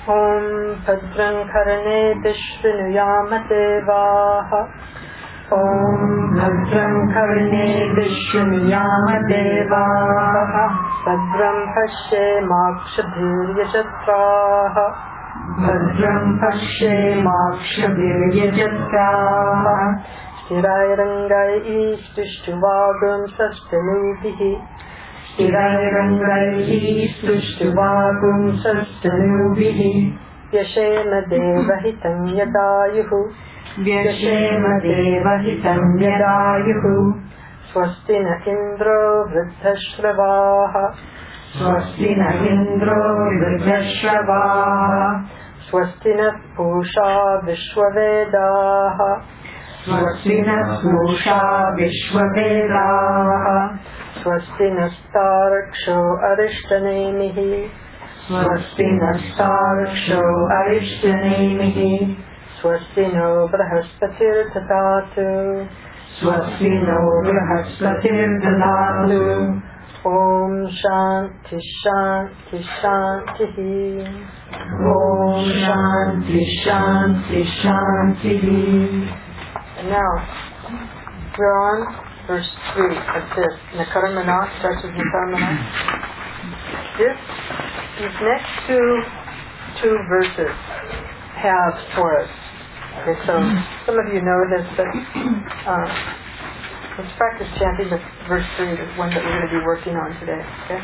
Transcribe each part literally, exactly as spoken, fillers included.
Om Bhadram Karane Shrinuyama Devaha. Om Bhadram Karane Shrinuyama Devaha. Bhadram Pashe Makshabhir Yajatraha. Bhadram Pashe Makshabhir Yajatraha. Shirairangai Istushtuvagam Sastanubihi. Shirairangai Istushtuvagam Sastanubihi. Vyashema Devahitam Yadayuhu. Vyashema Devahitam Yadayuhu. Swastina Indro Vridhashravaha. Swastina Indro Vridhashravaha. Swastina Pusha Vishwavedaha. Swastina Pusha Vishwavedaha. Swastina Staraksho Arishtanemihi. Swastina Staraksho Arishtanemihi. Swastino Brahaspatir Tatatu. Swastino Brahaspatir Tatatu. Om Shanti Shanti Shanti. Om Shanti Shanti Shanti. And now, we're on verse three of this. Nakarmana, starts with Nakarmana. This, these next two, two verses have for us. Okay, so some of you know this, but uh, let's practice chanting the verse three, the one that we're going to be working on today. Okay?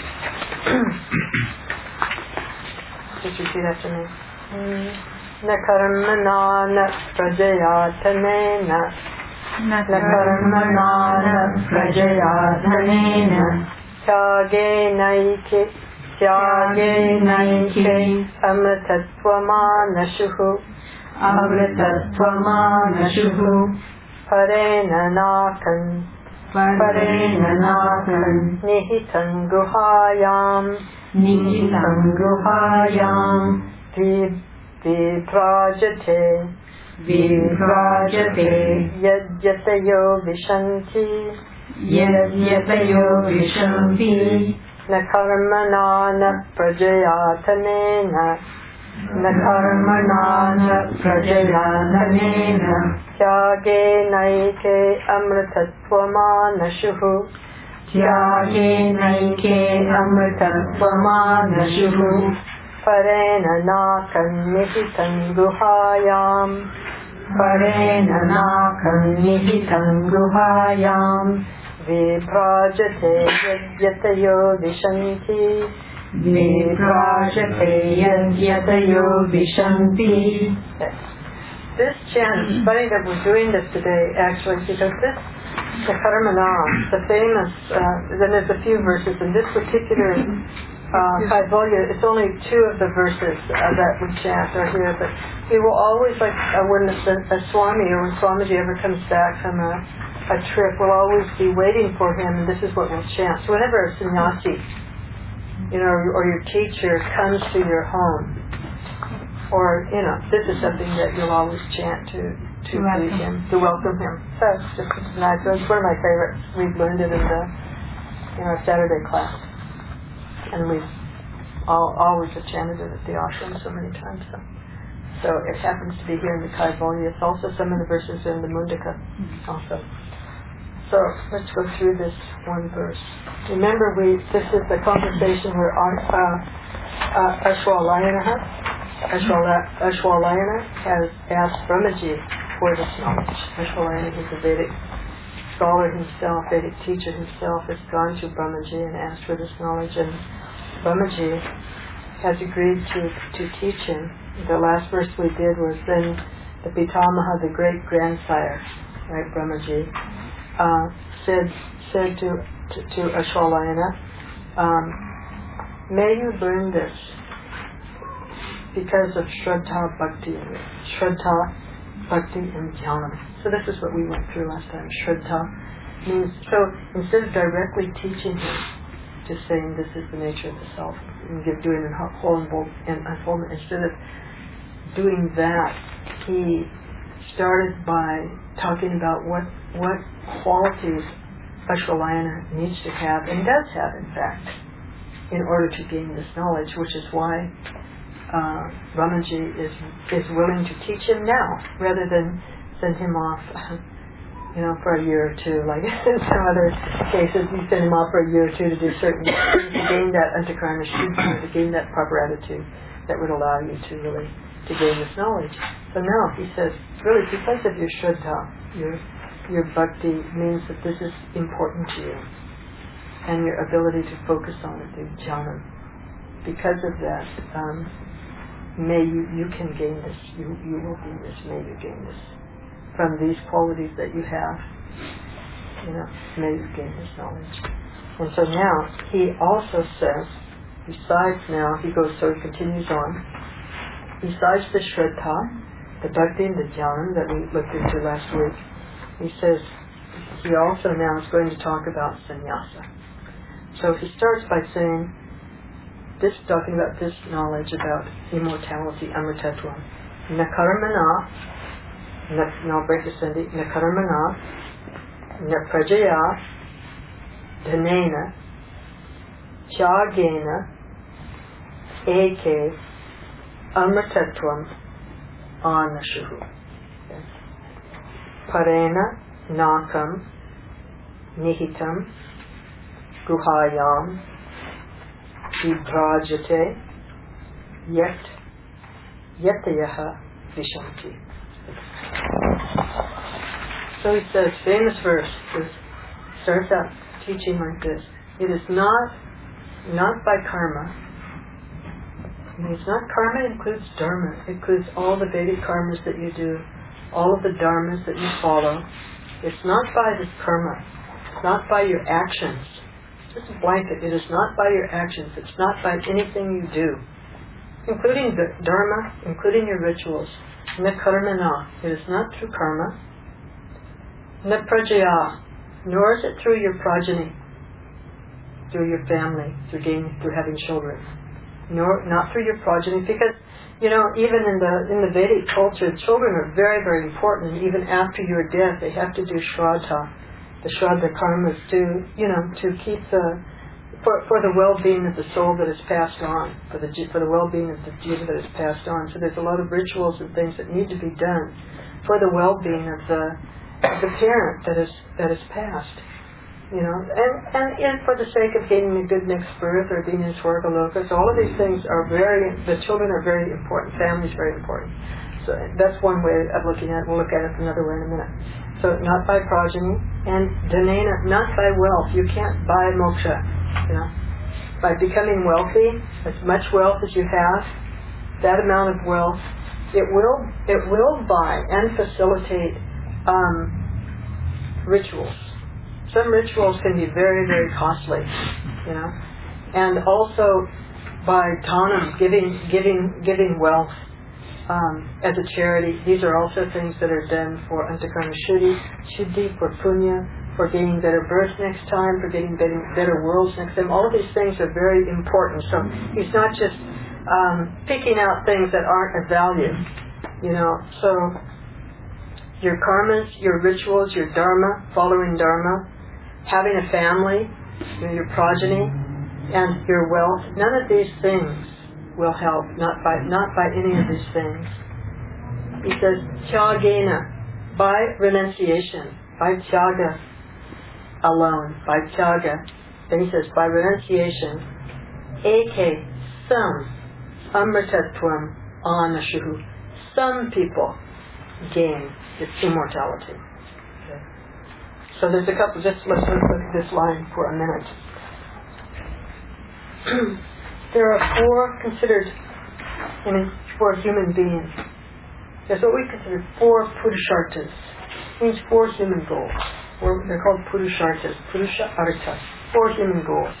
Just repeat after me. Na karmana na prajayatanena. Na karmana na prajayatanena. Tyage naike. Tyage naike. Amritattvamanashuhu. Amritattvamanashuhu. Parena nakan. Parena nakan. Nihitam guhayam. Nihitam guhayam. Viprajate. Viprajate. Yadyatayo vishanti. Yadyatayo vishanti. Nakarmana na prajayatanena. Nakarmana na prajayatanena. Tyage naike amritattvamanashuhu. Tyage naike amritattvamanashuhu. Parena nakan nihitam guhayam. Parena nakan nihitam guhayam. Viprajate yadyatayo vishanti. Viprajate yadyatayo vishanti. This chant, it's funny that we're doing this today actually, because this, the Karmana, the famous, uh, then there's a few verses, in this particular uh, Kaivalya, it's only two of the verses uh, that we chant are here, but we will always, like uh, when a, a Swami or when Swamiji ever comes back from a, a trip, we'll always be waiting for him, and this is what we'll chant. So whenever a sannyasi, you know, or your teacher comes to your home, or, you know, this is something that you'll always chant to, to greet him, to welcome him. So it's just it's nice. It's one of my favorites. We've learned it in the in our Saturday class. And we've all, always have chanted it at the ashram so many times. So, so it happens to be here in the Kaivalya. It's also some of the verses in the Mundaka also. So let's go through this one verse. Remember, we this is the conversation where uh, uh, Ashwalayana, Ashwalayana has asked Brahmaji for this knowledge. Ashwalayana is a Vedic scholar himself, Vedic teacher himself, has gone to Brahmaji and asked for this knowledge, and Brahmaji has agreed to, to teach him. The last verse we did was then the Pitamaha, the great grandsire, right, Brahmaji, Uh, said said to to, to Ashwalayana, um, may you learn this because of Shraddha Bhakti, Shraddha Bhakti and Jnana. So this is what we went through last time. Shraddha means, so instead of directly teaching him, just saying this is the nature of the self, and give, doing a whole and unfoldment, instead of doing that, he started by talking about what what qualities Ashwalayana needs to have, and does have in fact, in order to gain this knowledge, which is why uh, Ramaji is is willing to teach him now, rather than send him off, you know, for a year or two. Like in some other cases, you send him off for a year or two to do certain things to gain that antakarana shuddhi, to gain that proper attitude that would allow you to really to gain this knowledge. So now he says, really, because of your shraddha, your your bhakti means that this is important to you, and your ability to focus on it, the jhana. Because of that, um, may you you can gain this. You you will gain this. May you gain this from these qualities that you have. You know, may you gain this knowledge. And so now he also says, besides now he goes so he continues on. Besides the shraddha, the bhakti and the jnana that we looked into last week, he says he also now is going to talk about sannyasa. So he starts by saying, this talking about this knowledge about immortality, amritatvam. Na karmana, now break the sandhi, na karmana, na prajaya, dhanena, tyagena, eke, amritatvam, anashuhu. Parena, nakam, nihitam, guhayam, vibhrajate, yet, yetayaha vishanti. So he says, famous verse, is, starts out teaching like this. It is not, not by karma. I mean, it's not karma, it includes dharma. It includes all the Vedic karmas that you do, all of the dharmas that you follow. It's not by this karma. It's not by your actions. It's just a blanket. It is not by your actions. It's not by anything you do, including the dharma, including your rituals. Na karmana. It is not through karma. Na prajaya. Nor is it through your progeny, through your family, through gaining, through having children. Nor not through your progeny, because you know, even in the in the Vedic culture, children are very, very important, and even after your death, they have to do shraddha, the shraddha karmas to, you know, to keep the for for the well-being of the soul that is passed on, for the for the well-being of the jiva that is passed on. So there's a lot of rituals and things that need to be done for the well-being of the of the parent that is that is passed. You know, and, and, and for the sake of gaining a good next birth or being in Swargaloka, so all of these things are very, the children are very important, family is very important. So that's one way of looking at it. We'll look at it another way in a minute. So not by progeny, and dhanena, not by wealth. You can't buy moksha, you know. By becoming wealthy, as much wealth as you have, that amount of wealth, it will, it will buy and facilitate um, rituals. Some rituals can be very, very costly, you know, and also by dhanam, giving, giving, giving wealth um, as a charity. These are also things that are done for antakarana shuddhi, shuddhi, for punya, for gaining better births next time, for getting better, better worlds next time. All of these things are very important. So he's not just um, picking out things that aren't of value, you know. So your karmas, your rituals, your dharma, following dharma, having a family, you know, your progeny, and your wealth, none of these things will help, not by not by any of these things. He says, tyagena, by renunciation, by tyaga alone, by tyaga. Then he says, by renunciation, eke, some, amritatvam anashuhu, some people gain this immortality. So there's a couple, just let's look at this line for a minute. There are four considered, I mean, for human beings. There's what we consider four purusharthas. It means four human goals. Four, they're called purusharthas, purusha artha, four human goals.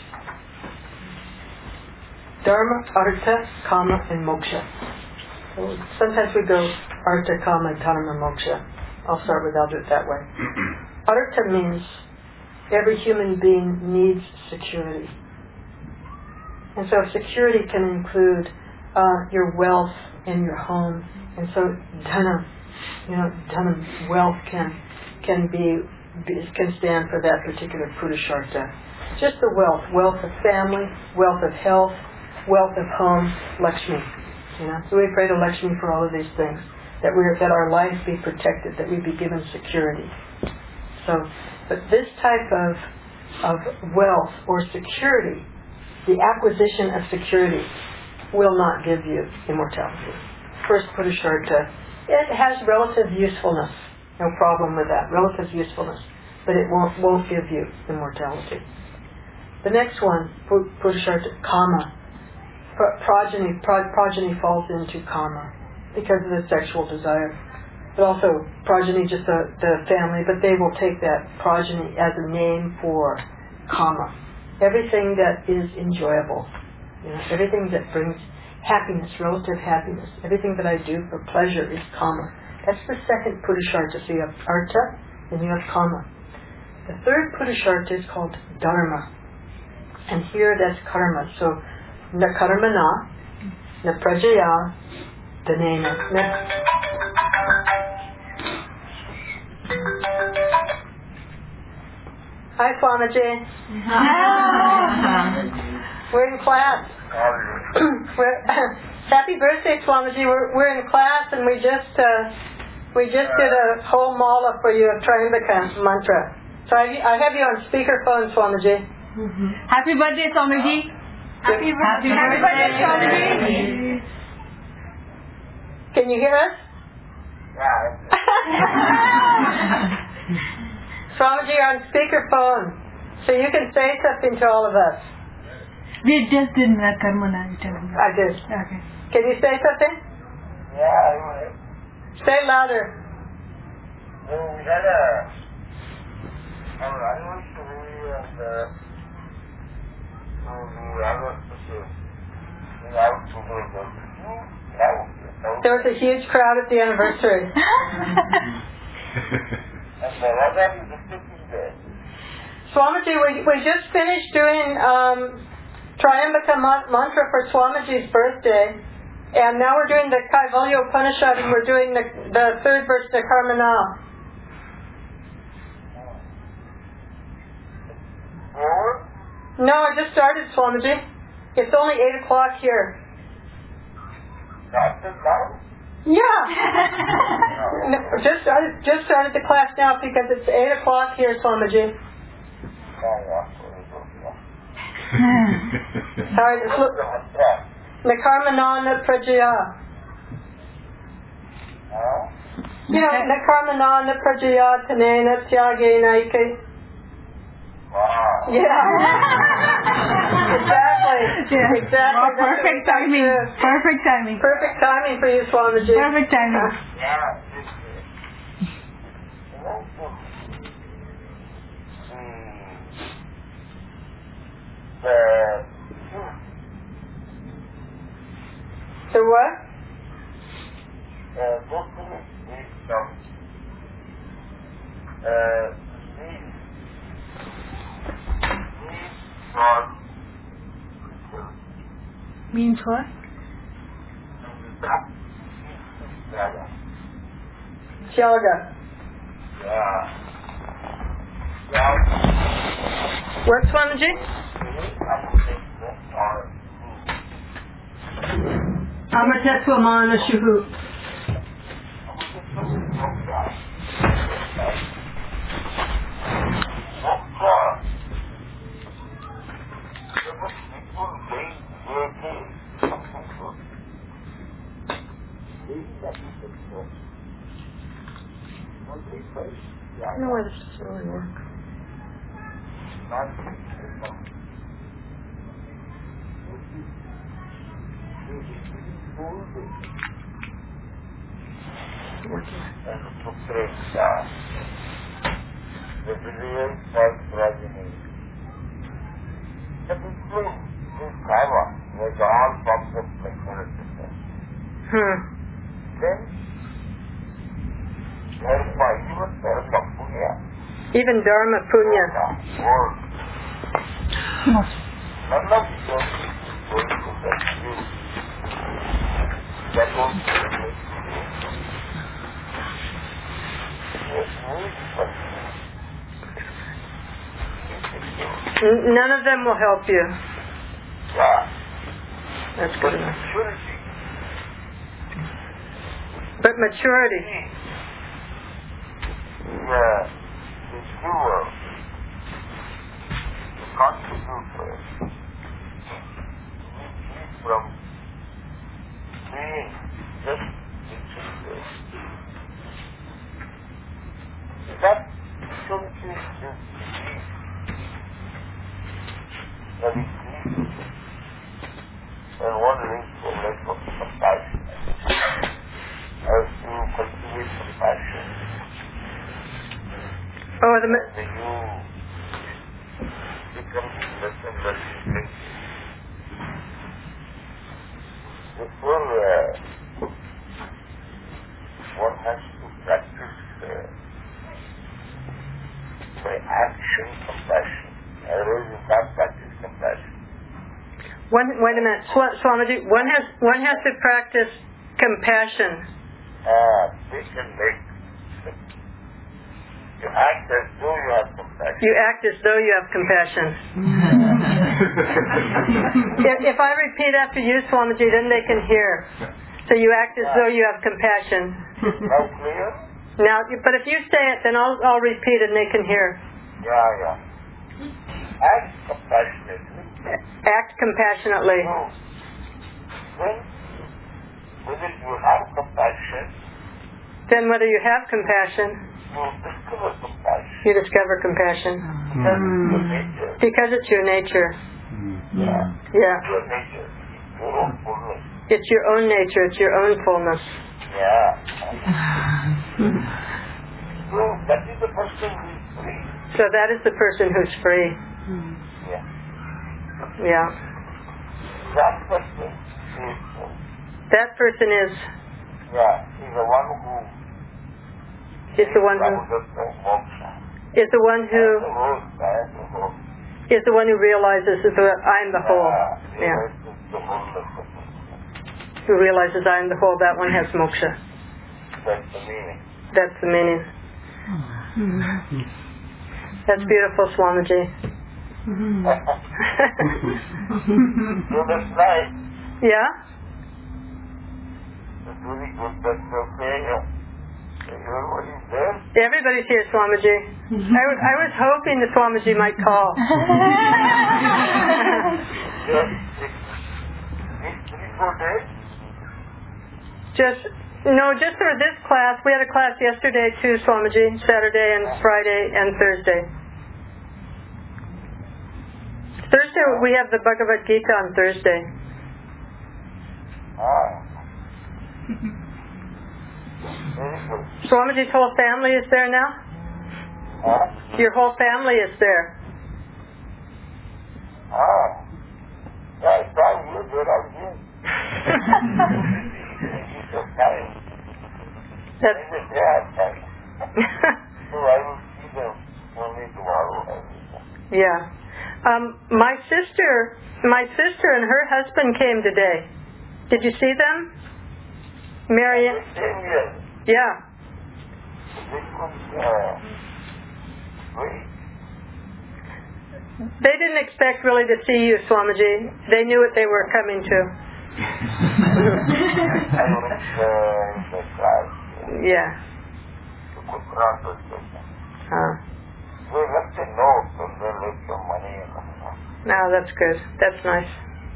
Dharma, artha, kama, and moksha. So sometimes we go artha, kama, dharma, moksha. I'll start with, I'll do it that way. Artha means every human being needs security. And so security can include uh, your wealth and your home. And so dhana, you know, dhana, wealth can can be, be can stand for that particular purushartha. Just the wealth, wealth of family, wealth of health, wealth of home, Lakshmi. You know, so we pray to Lakshmi for all of these things, that we are, that our life be protected, that we be given security. So, but this type of of wealth or security, the acquisition of security, will not give you immortality. First Purushartha, it has relative usefulness. No problem with that, relative usefulness. But it won't, won't give you immortality. The next one, Purushartha, Kama. Pro- progeny, pro- progeny falls into Kama because of the sexual desire. But also, progeny, just the, the family, but they will take that progeny as a name for Kama. Everything that is enjoyable. You know, everything that brings happiness, relative happiness. Everything that I do for pleasure is Kama. That's the second Purushartha. So you have Artha and you have Kama. The third Purushartha is called Dharma. And here that's karma. So, na karmana, na prajaya, dhanena. Next. Hi, Swamiji. We're in class. we're, happy birthday, Swamiji. We're, we're in class and we just uh, we just did a whole mala for you of Triambaka mantra. So I, I have you on speakerphone, Swamiji. Mm-hmm. Happy birthday, Swamiji. Happy, Happy birthday, Happy birthday Swamiji. Can you hear us? Swamiji, you're on speakerphone, so you can say something to all of us. We just did that karmana. I did. Okay. Can you say something? Yeah, I will. Say louder. So we had a our anniversary and uh, so we anniversary in our together. There was a huge crowd at the anniversary. And uh, what are you discussing there? Swamiji, we, we just finished doing um, Triambaka mantra for Swamiji's birthday, and now we're doing the Kaivalya Upanishad, and we're doing the, the third verse, the Karmana. Four? No, I just started, Swamiji. It's only eight o'clock here. Not now? Yeah. No, just started, just started the class now because it's eight o'clock here, Swamiji. Sorry, just look. Nakarmanana Prajaya. You know, Nakarmanana Prajaya Tanena Tyagena Ike. Wow. Yeah. Exactly. Yeah. Exactly. Oh, perfect timing. Perfect timing. Perfect timing for you, Swamiji. Perfect timing. Yeah. The The what? uh, Gokul is some uh, these these are Means what? yeah. Tyaga. Yeah. Yeah. What, Swamiji? Amatatwamana Shuhu. I don't know why this doesn't really work. Working. And to create that. The video was progeny. The people in Kava was all forms of mechanism. Hmm. Then, Dharma, even Dharma Punya. Even Dharma Punya. Or none of them going to that view. That was N- none of them will help you. yeah. That's good enough. Purity. But maturity. Yeah, the giver, the contributor, from being just interested. That maturity is belief that increases, and one lives for life of compassion. As you cultivate compassion, Oh, the, and you become less and less thinking. Therefore, uh, one has to practice uh, by action compassion. Otherwise, you can't practice compassion. one, wait a minute, Swa- Swamiji. One has one has to practice compassion. Ah, they can make. You act as though you have compassion. You act as though you have compassion. if, if I repeat after you, Swamiji, then they can hear. So you act as though you have compassion. Now clear? Now, but if you say it, then I'll I'll repeat and they can hear. Yeah, yeah. Act compassionately. Act compassionately. So, when whether you have compassion, Then whether you have compassion, you discover compassion. you discover compassion. Because it's your nature. Because it's your nature. Yeah. Yeah. Your nature. Your own fullness. It's your own nature. It's your own fullness. Yeah. So that is the person who is free. So that is the person who's free. Yeah. Yeah. That person is, That person is yeah, is the one who is the one who Brahmadatta moksha. is the one I who am the whole, I am the whole. is the one who realizes that I am the whole. Yeah. Yeah. Realizes the wholeness of it. Who realizes I am the whole. That one has moksha. That's the meaning. That's the meaning. That's beautiful, Swamiji. So that's nice. Yeah? That's really good. That's okay. Everybody's there. Everybody's here, Swamiji. I, w- I was hoping the Swamiji might call. Just six, six, three, four days. Just, no, just for this class. We had a class yesterday too, Swamiji. Saturday and Friday and Thursday. Thursday, we have the Bhagavad Gita on Thursday. Ah. Very good. Swamiji's whole family is there now? Huh? Your whole family is there. Ah. Yeah, I saw you there again. It's a time. That's, Maybe they have time. So I will see them only tomorrow. yeah. Um, my sister, my sister and her husband came today. Did you see them? Marian? They came here. Yeah. They could, uh, wait. They didn't expect really to see you, Swamiji. They knew what they were coming to. I went uh, in the class. Yeah. To Kutranta station. Oh. They left a note and they left some money in the house. No, that's good. That's nice.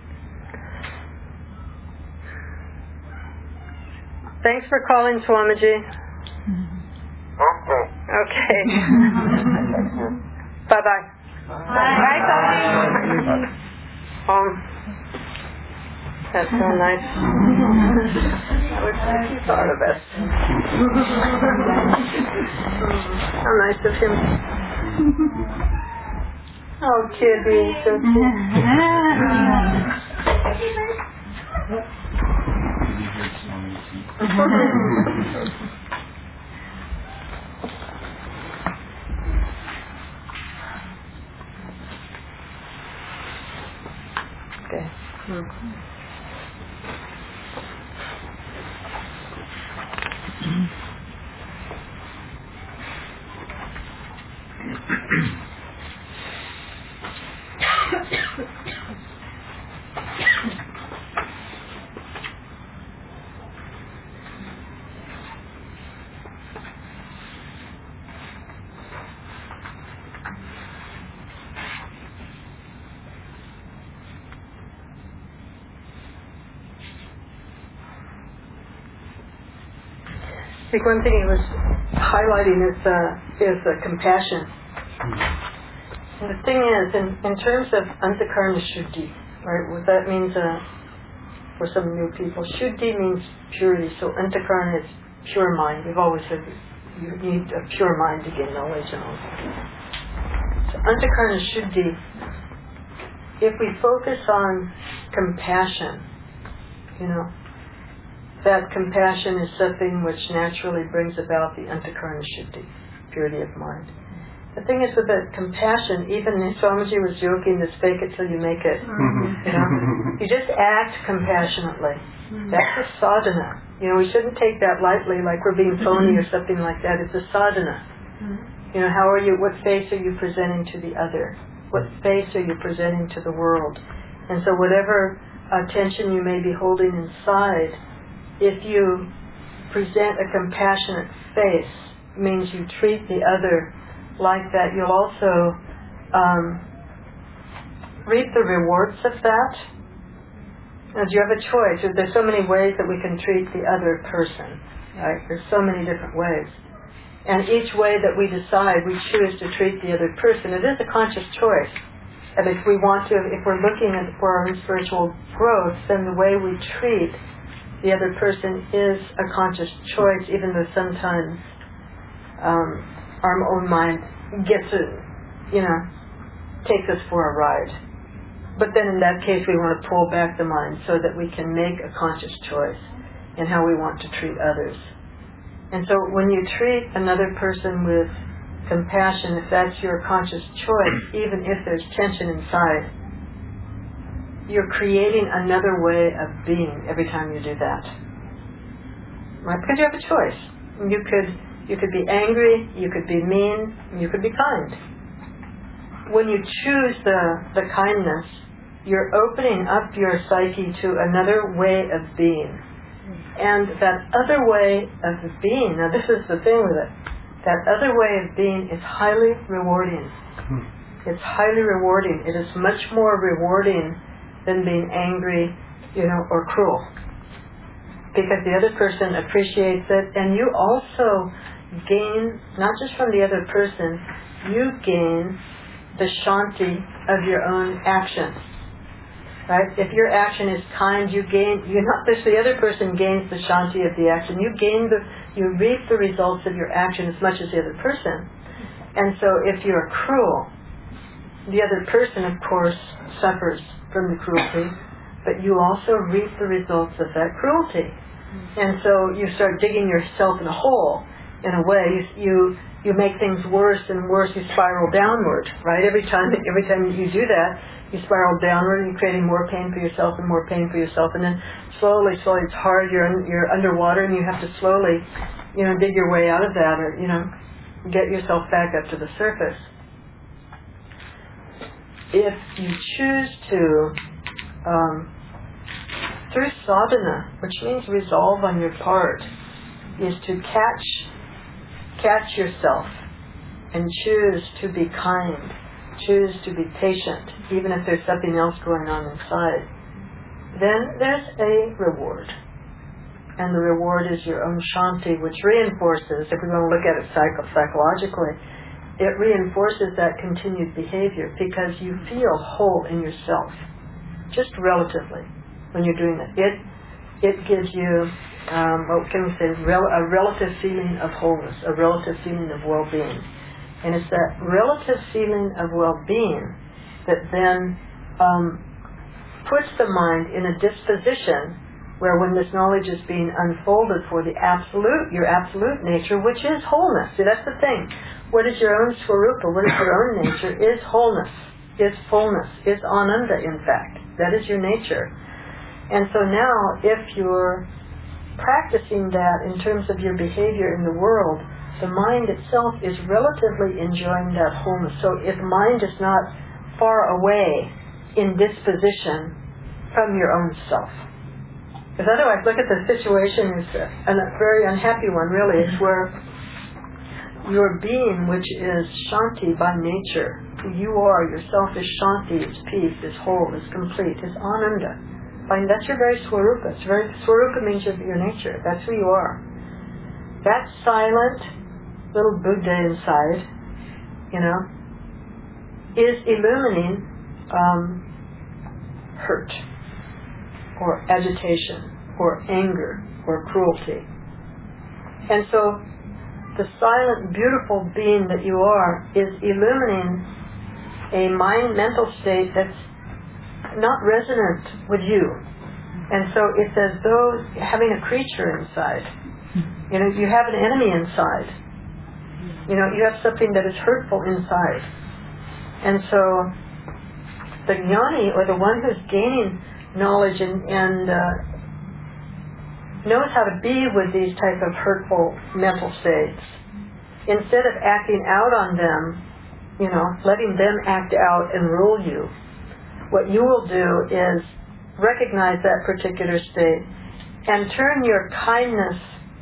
Thanks for calling, Swamiji. Okay. Okay. Thank you. Bye-bye. Bye, Swamiji. Um, that's so nice. I wish he thought of us. How nice of him. Oh, kitty, so okay. think one thing he was highlighting is uh, is uh, compassion. And the thing is, in, in terms of Antakarna Shuddhi, right, what that means uh, for some new people, Shuddhi means purity, so Antakarna is pure mind. We've always said you need a pure mind to gain knowledge and all. So Antakarna Shuddhi, if we focus on compassion, you know, that compassion is something which naturally brings about the Antakarna Shuddhi, purity of mind. The thing is with that compassion, even Swamiji was joking, this fake it till you make it. Mm-hmm. You know, you just act compassionately. Mm-hmm. That's a sadhana. You know, we shouldn't take that lightly, like we're being phony or something like that. It's a sadhana. Mm-hmm. You know, how are you? What face are you presenting to the other? What face are you presenting to the world? And so, whatever uh, tension you may be holding inside, if you present a compassionate face, it means you treat the other like that. You'll also um, reap the rewards of that. As you have a choice. There's so many ways that we can treat the other person. Right? There's so many different ways. And each way that we decide, we choose to treat the other person. It is a conscious choice. And if we want to, if we're looking at for our own spiritual growth, then the way we treat the other person is a conscious choice, even though sometimes um, our own mind gets it, you know, takes us for a ride. But then in that case, we want to pull back the mind so that we can make a conscious choice in how we want to treat others. And so when you treat another person with compassion, if that's your conscious choice, even if there's tension inside, you're creating another way of being every time you do that. Right? Because you have a choice. You could You could be angry, you could be mean, you could be kind. When you choose the, the kindness, you're opening up your psyche to another way of being. And that other way of being, now this is the thing with it, that other way of being is highly rewarding. It's highly rewarding. It is much more rewarding than being angry, you know, or cruel. Because the other person appreciates it, and you also gain, not just from the other person, you gain the shanti of your own action. Right? If your action is kind, you gain, you're not just the other person gains the shanti of the action. You gain the, you reap the results of your action as much as the other person. And so if you're cruel, the other person, of course, suffers from the cruelty, but you also reap the results of that cruelty. And so you start digging yourself in a hole. In a way, you, you you make things worse and worse. You spiral downward, right? Every time every time you do that, you spiral downward, and you're creating more pain for yourself and more pain for yourself. And then slowly, slowly, it's hard. You're you're underwater, and you have to slowly, you know, dig your way out of that, or you know, get yourself back up to the surface. If you choose to, um, through sadhana, which means resolve on your part, is to catch. Catch yourself and choose to be kind, choose to be patient, even if there's something else going on inside, then there's a reward. And the reward is your own shanti, which reinforces, if we want to look at it psycho- psychologically, it reinforces that continued behavior because you feel whole in yourself, just relatively, when you're doing it. It, it gives you Um, what can we say, rel- a relative feeling of wholeness, a relative feeling of well-being. And it's that relative feeling of well-being that then um, puts the mind in a disposition where when this knowledge is being unfolded for the absolute, your absolute nature, which is wholeness. See, that's the thing. What is your own swarupa, what is your own nature, is wholeness, is fullness, is ananda, in fact. That is your nature. And so now, if you're practicing that in terms of your behavior in the world, the mind itself is relatively enjoying that wholeness. So if mind is not far away in disposition from your own self. Because otherwise, look at the situation, it's a, a very unhappy one, really. It's where your being, which is shanti by nature, who you are, yourself is shanti, is peace, is whole, is complete, is ananda. I mean, that's your very swarupa. It's very, swarupa means your, your nature. That's who you are. that silent little Buddha inside, you know, is illumining um, hurt or agitation or anger or cruelty. And so the silent, beautiful being that you are is illumining a mind, mental state that's not resonant with you. And so it's as though having a creature inside. You know, you have an enemy inside. You know, you have something that is hurtful inside. And so the jnani, or the one who's gaining knowledge and, and uh, knows how to be with these type of hurtful mental states, instead of acting out on them, you know, letting them act out and rule you, what you will do is recognize that particular state and turn your kindness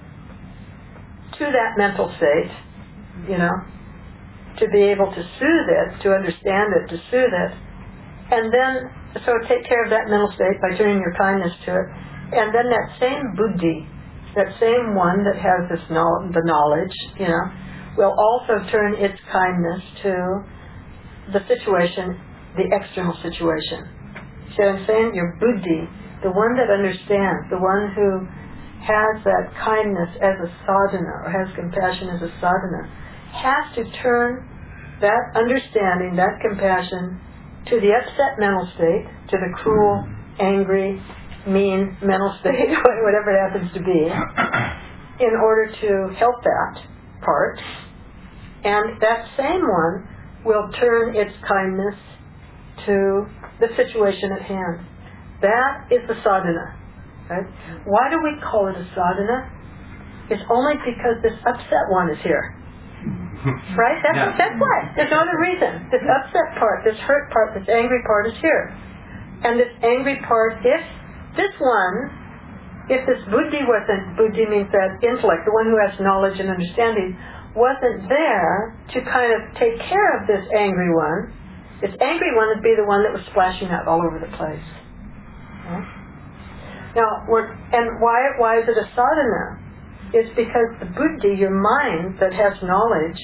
to that mental state, you know, to be able to soothe it, to understand it, to soothe it, and then, so take care of that mental state by turning your kindness to it, and then that same buddhi, that same one that has this know- the knowledge, you know, will also turn its kindness to the situation, the external situation. So I'm saying your buddhi, the one that understands, the one who has that kindness as a sadhana, or has compassion as a sadhana, has to turn that understanding, that compassion, to the upset mental state, to the cruel, angry, mean mental state, whatever it happens to be, in order to help that part. And that same one will turn its kindness to the situation at hand. That is the sadhana. Right? Why do we call it a sadhana? It's only because this upset one is here. Right? That's, yeah. that's why. There's no other reason. This upset part, this hurt part, this angry part is here. And this angry part, if this one, if this buddhi wasn't, buddhi means that intellect, the one who has knowledge and understanding, wasn't there to kind of take care of this angry one, this angry one would be the one that was splashing out all over the place. Okay? Now, we're, and why, why is it a sadhana? It's because the buddhi, your mind that has knowledge,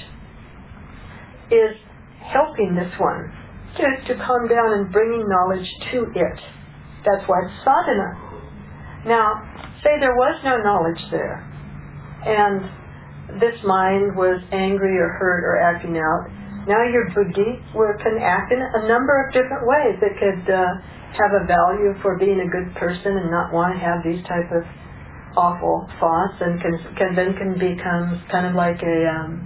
is helping this one to, to calm down and bringing knowledge to it. That's why it's sadhana. Now, say there was no knowledge there, and this mind was angry or hurt or acting out. Now your buddhi can act in a number of different ways. It could uh, have a value for being a good person and not want to have these type of awful thoughts, and can, can then can become kind of like a um,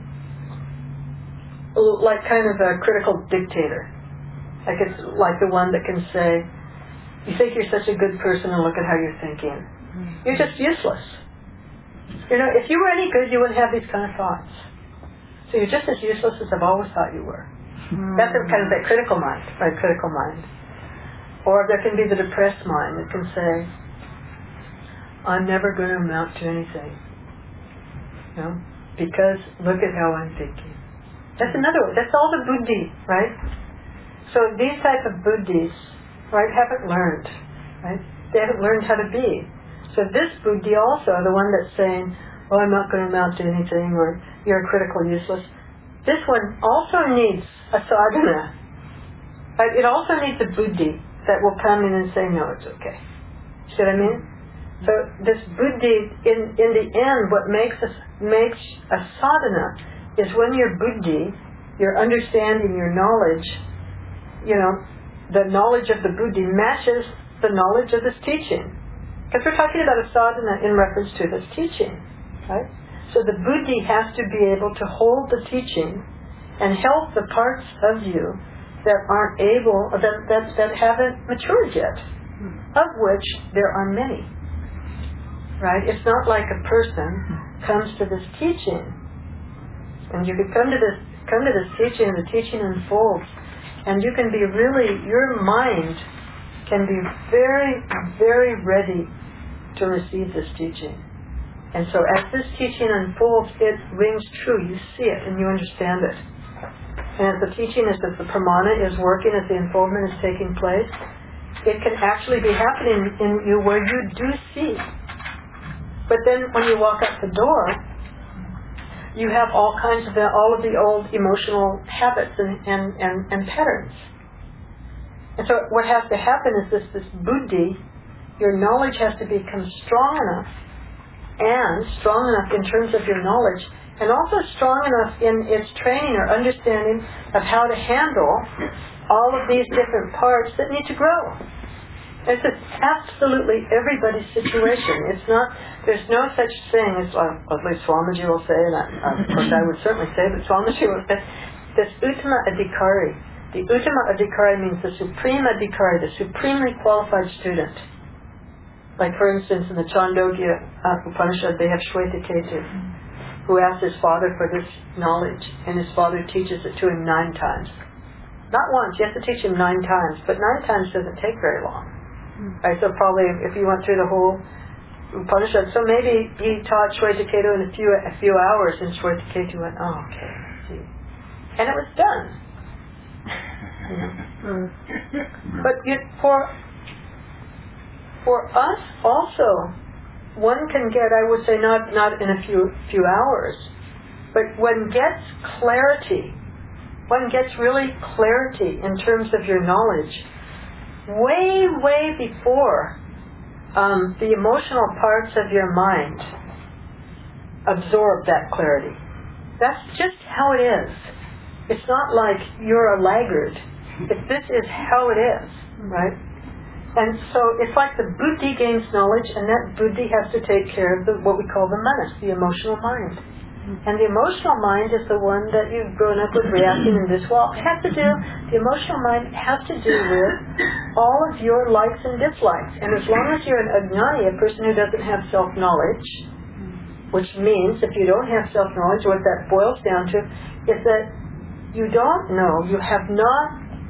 like kind of a critical dictator. Like it's like the one that can say, "You think you're such a good person, and look at how you're thinking. You're just useless. You know, if you were any good, you wouldn't have these kind of thoughts. So you're just as useless as I've always thought you were." Mm-hmm. That's a kind of that critical mind, right? Critical mind. Or there can be the depressed mind that can say, "I'm never going to amount to anything. You know, because look at how I'm thinking." That's another one. That's all the buddhi, right? So these type of buddhis, right, haven't learned, right? They haven't learned how to be. So this buddhi also, the one that's saying, "Oh, I'm not going to amount to anything," or "You're critical, useless," this one also needs a sadhana. Right? It also needs a buddhi that will come in and say, "No, it's okay." See what I mean? So this buddhi, in, in the end, what makes us makes a sadhana is when your buddhi, your understanding, your knowledge, you know, the knowledge of the buddhi matches the knowledge of this teaching. Because we're talking about a sadhana in reference to this teaching, right? So the buddhi has to be able to hold the teaching and help the parts of you that aren't able, that, that, that haven't matured yet, of which there are many. Right? It's not like a person comes to this teaching, and you can come to this come to this teaching, and the teaching unfolds, and you can be really, your mind can be very, very ready to receive this teaching. And so as this teaching unfolds, it rings true. You see it and you understand it. And as the teaching is that the pramana is working, as the unfoldment is taking place, it can actually be happening in you where you do see. But then when you walk out the door, you have all kinds of the, all of the old emotional habits and, and, and, and patterns. And so what has to happen is this, this buddhi, your knowledge has to become strong enough, and strong enough in terms of your knowledge, and also strong enough in its training or understanding of how to handle all of these different parts that need to grow. It's absolutely everybody's situation. It's not, there's no such thing as, well, at least Swamiji will say, and I, of course I would certainly say, but Swamiji will say, this Uttama Adhikari. The Uttama Adhikari means the supreme Adhikari, the supremely qualified student. Like for instance in the Chandogya uh, Upanishad they have Shwetaketu, who asked his father for this knowledge, and his father teaches it to him nine times. Not once, you have to teach him nine times, but nine times doesn't take very long. Right, so probably if you went through the whole Upanishad, so maybe he taught Shwetaketu in a few a few hours, and Shwetaketu went, oh, okay, let's see. And it was done. You know? But you, for for us also, one can get, I would say, not not in a few few hours, but one gets clarity. One gets really clarity in terms of your knowledge way, way before um, the emotional parts of your mind absorb that clarity. That's just how it is. It's not like you're a laggard. It's, this is how it is, right? And so it's like the buddhi gains knowledge, and that buddhi has to take care of the, what we call the manas, the emotional mind. And the emotional mind is the one that you've grown up with reacting in this. Well, it has to do, the emotional mind has to do with all of your likes and dislikes. And as long as you're an ajnani, a person who doesn't have self-knowledge, which means if you don't have self-knowledge, what that boils down to is that you don't know, you have not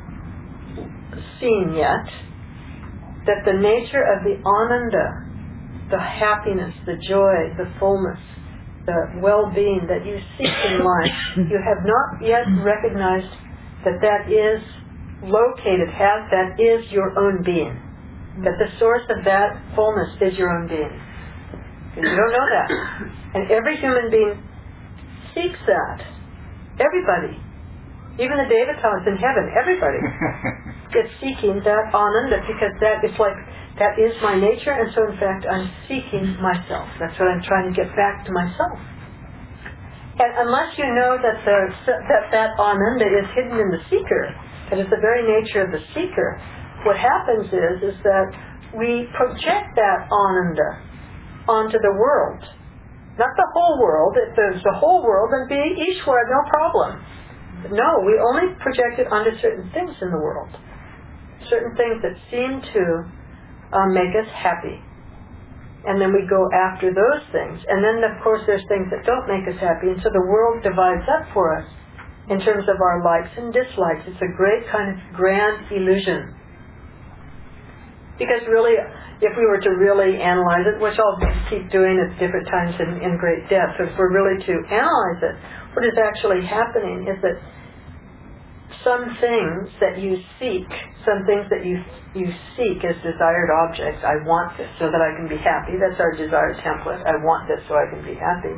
seen yet that the nature of the ananda, the happiness, the joy, the fullness, the well-being that you seek in life, you have not yet recognized that that is located, has, that is your own being. That the source of that fullness is your own being. Because you don't know that. And every human being seeks that. Everybody. Even the devatas in heaven, everybody is seeking that ananda, because that is like, that is my nature, and so in fact I'm seeking myself. That's what I'm trying to get back to myself. And unless you know that the, that, that ananda is hidden in the seeker, that is the very nature of the seeker, what happens is, is that we project that ananda onto the world. Not the whole world. If there's the whole world, then be Ishwara, no problem. No, we only project it onto certain things in the world. Certain things that seem to um, make us happy. And then we go after those things. And then, of course, there's things that don't make us happy. And so the world divides up for us in terms of our likes and dislikes. It's a great kind of grand illusion. Because really, if we were to really analyze it, which I'll keep doing at different times in, in great depth, if we're really to analyze it, what is actually happening is that some things that you seek, some things that you you seek as desired objects, I want this so that I can be happy. That's our desire template. I want this so I can be happy.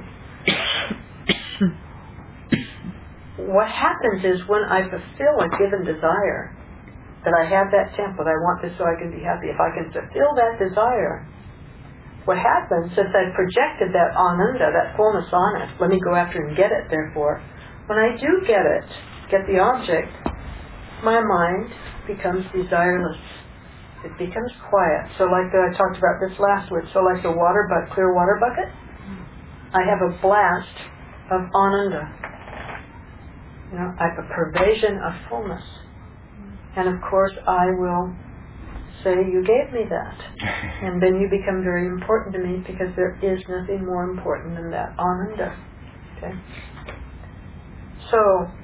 What happens is when I fulfill a given desire, that I have that template, I want this so I can be happy. If I can fulfill that desire, what happens, since I've projected that ananda, that fullness on it, let me go after and get it, therefore, when I do get it, get the object, my mind becomes desireless. It becomes quiet. So like the, I talked about this last week, so like the water but clear water bucket, I have a blast of ananda. You know, I have a pervasion of fullness. And of course I will say, you gave me that. And then you become very important to me, because there is nothing more important than that ananda. Okay? So,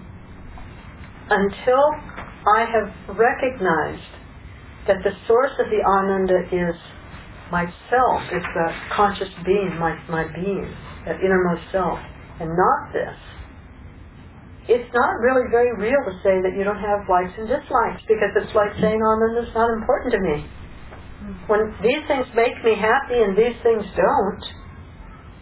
until I have recognized that the source of the ananda is myself, is the conscious being, my, my being, that innermost self, and not this, it's not really very real to say that you don't have likes and dislikes, because it's like saying, oh, no, that's not important to me. When these things make me happy and these things don't,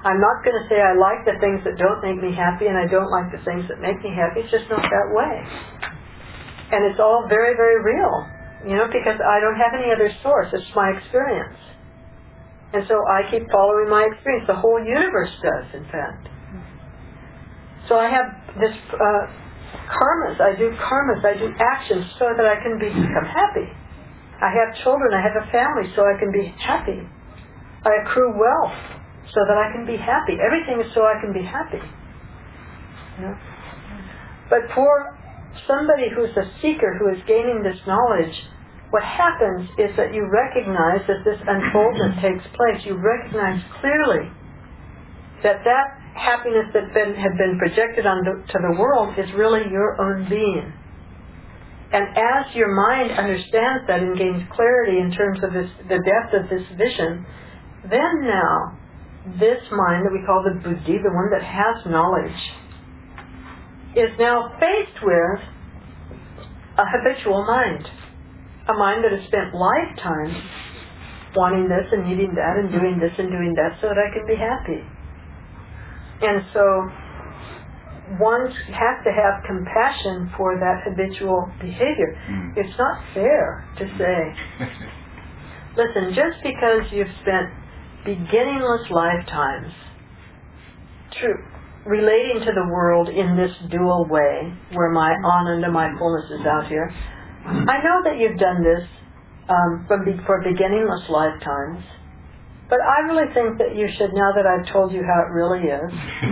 I'm not going to say I like the things that don't make me happy and I don't like the things that make me happy. It's just not that way. And it's all very, very real, you know, because I don't have any other source. It's my experience. And so I keep following my experience. The whole universe does, in fact. So I have this uh, karmas. I do karmas. I do actions so that I can be, become happy. I have children. I have a family so I can be happy. I accrue wealth so that I can be happy. Everything is so I can be happy. You know? But for somebody who's a seeker who is gaining this knowledge, what happens is that you recognize that this unfoldment takes place. You recognize clearly that that happiness that been, had been projected onto to the world is really your own being. And as your mind understands that and gains clarity in terms of this, the depth of this vision, then now this mind that we call the buddhi, the one that has knowledge, is now faced with a habitual mind. A mind that has spent lifetimes wanting this and needing that and doing this and doing that so that I can be happy. And so one has to have compassion for that habitual behavior. Mm. It's not fair to say, listen, just because you've spent beginningless lifetimes true, relating to the world in this dual way, where my ananda, my fullness is out here, I know that you've done this um, for, be, for beginningless lifetimes, but I really think that you should, now that I've told you how it really is,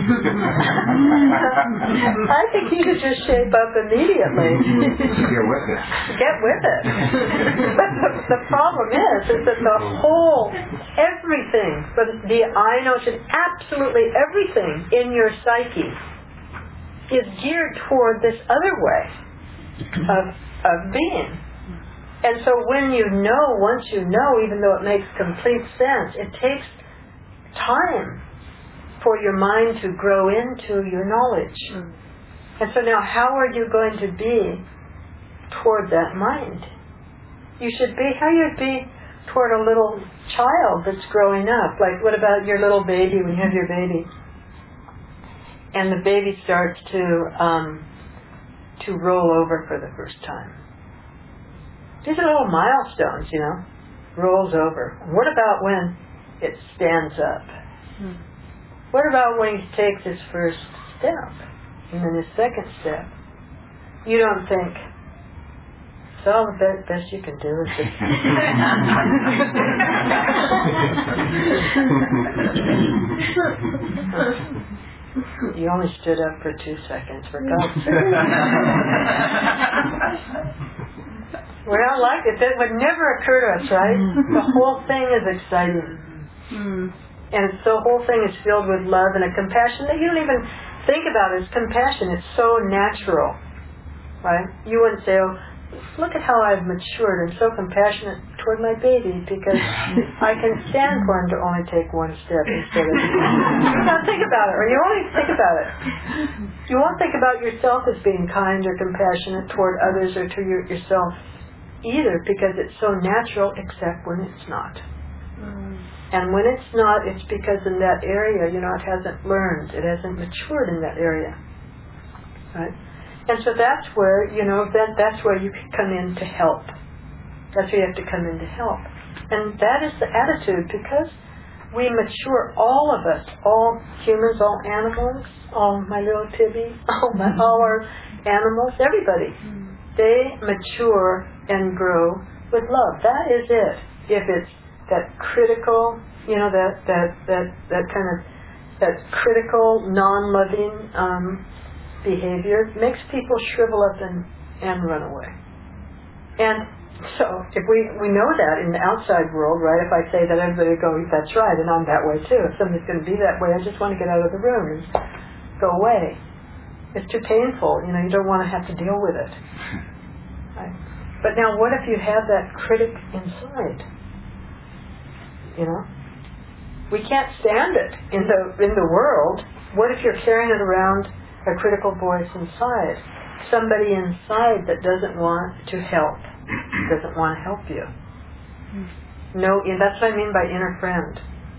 I think you should just shape up immediately. Get with it. Get with it. But the, the problem is, is that the whole, everything, but the I notion, absolutely everything in your psyche is geared toward this other way of of being. And so when you know, once you know, even though it makes complete sense, it takes time for your mind to grow into your knowledge. Mm. And so now how are you going to be toward that mind? You should be how you'd be toward a little child that's growing up. Like, what about your little baby, when you have your baby? And the baby starts to um, to roll over for the first time. These are little milestones, you know. Rolls over. What about when it stands up? Hmm. What about when he takes his first step? And then his second step? You don't think, so the best you can do is just... You only stood up for two seconds, for God's sake. We're not like it. That would never occur to us, right? The whole thing is exciting. Mm. And it's, the whole thing is filled with love and a compassion that you don't even think about as compassion. It's so natural, right? You wouldn't say, oh, look at how I've matured. I'm so compassionate toward my baby because I can stand for him to only take one step instead of... Now think about it, or you only think about it. You won't think about yourself as being kind or compassionate toward others or to your, yourself either, because it's so natural, except when it's not. Mm. And when it's not, it's because in that area, you know, it hasn't learned, it hasn't matured in that area. Right? And so that's where, you know, that that's where you can come in to help. That's where you have to come in to help. And that is the attitude, because we mature, all of us, all humans, all animals, all my little Tibby, all, my, all our animals, everybody, they mature and grow with love. That is it. If it's that critical, you know, that that that, that kind of that critical, non-loving um, behavior makes people shrivel up and, and run away. And so if we, we know that in the outside world, right, if I say that, everybody go, that's right, and I'm that way too. If somebody's going to be that way, I just want to get out of the room and go away. It's too painful, you know, you don't want to have to deal with it. Right? But now what if you have that critic inside? You know? We can't stand it in the in the world. What if you're carrying it around, a critical voice inside? Somebody inside that doesn't want to help, doesn't want to help you. No, and that's what I mean by inner friend.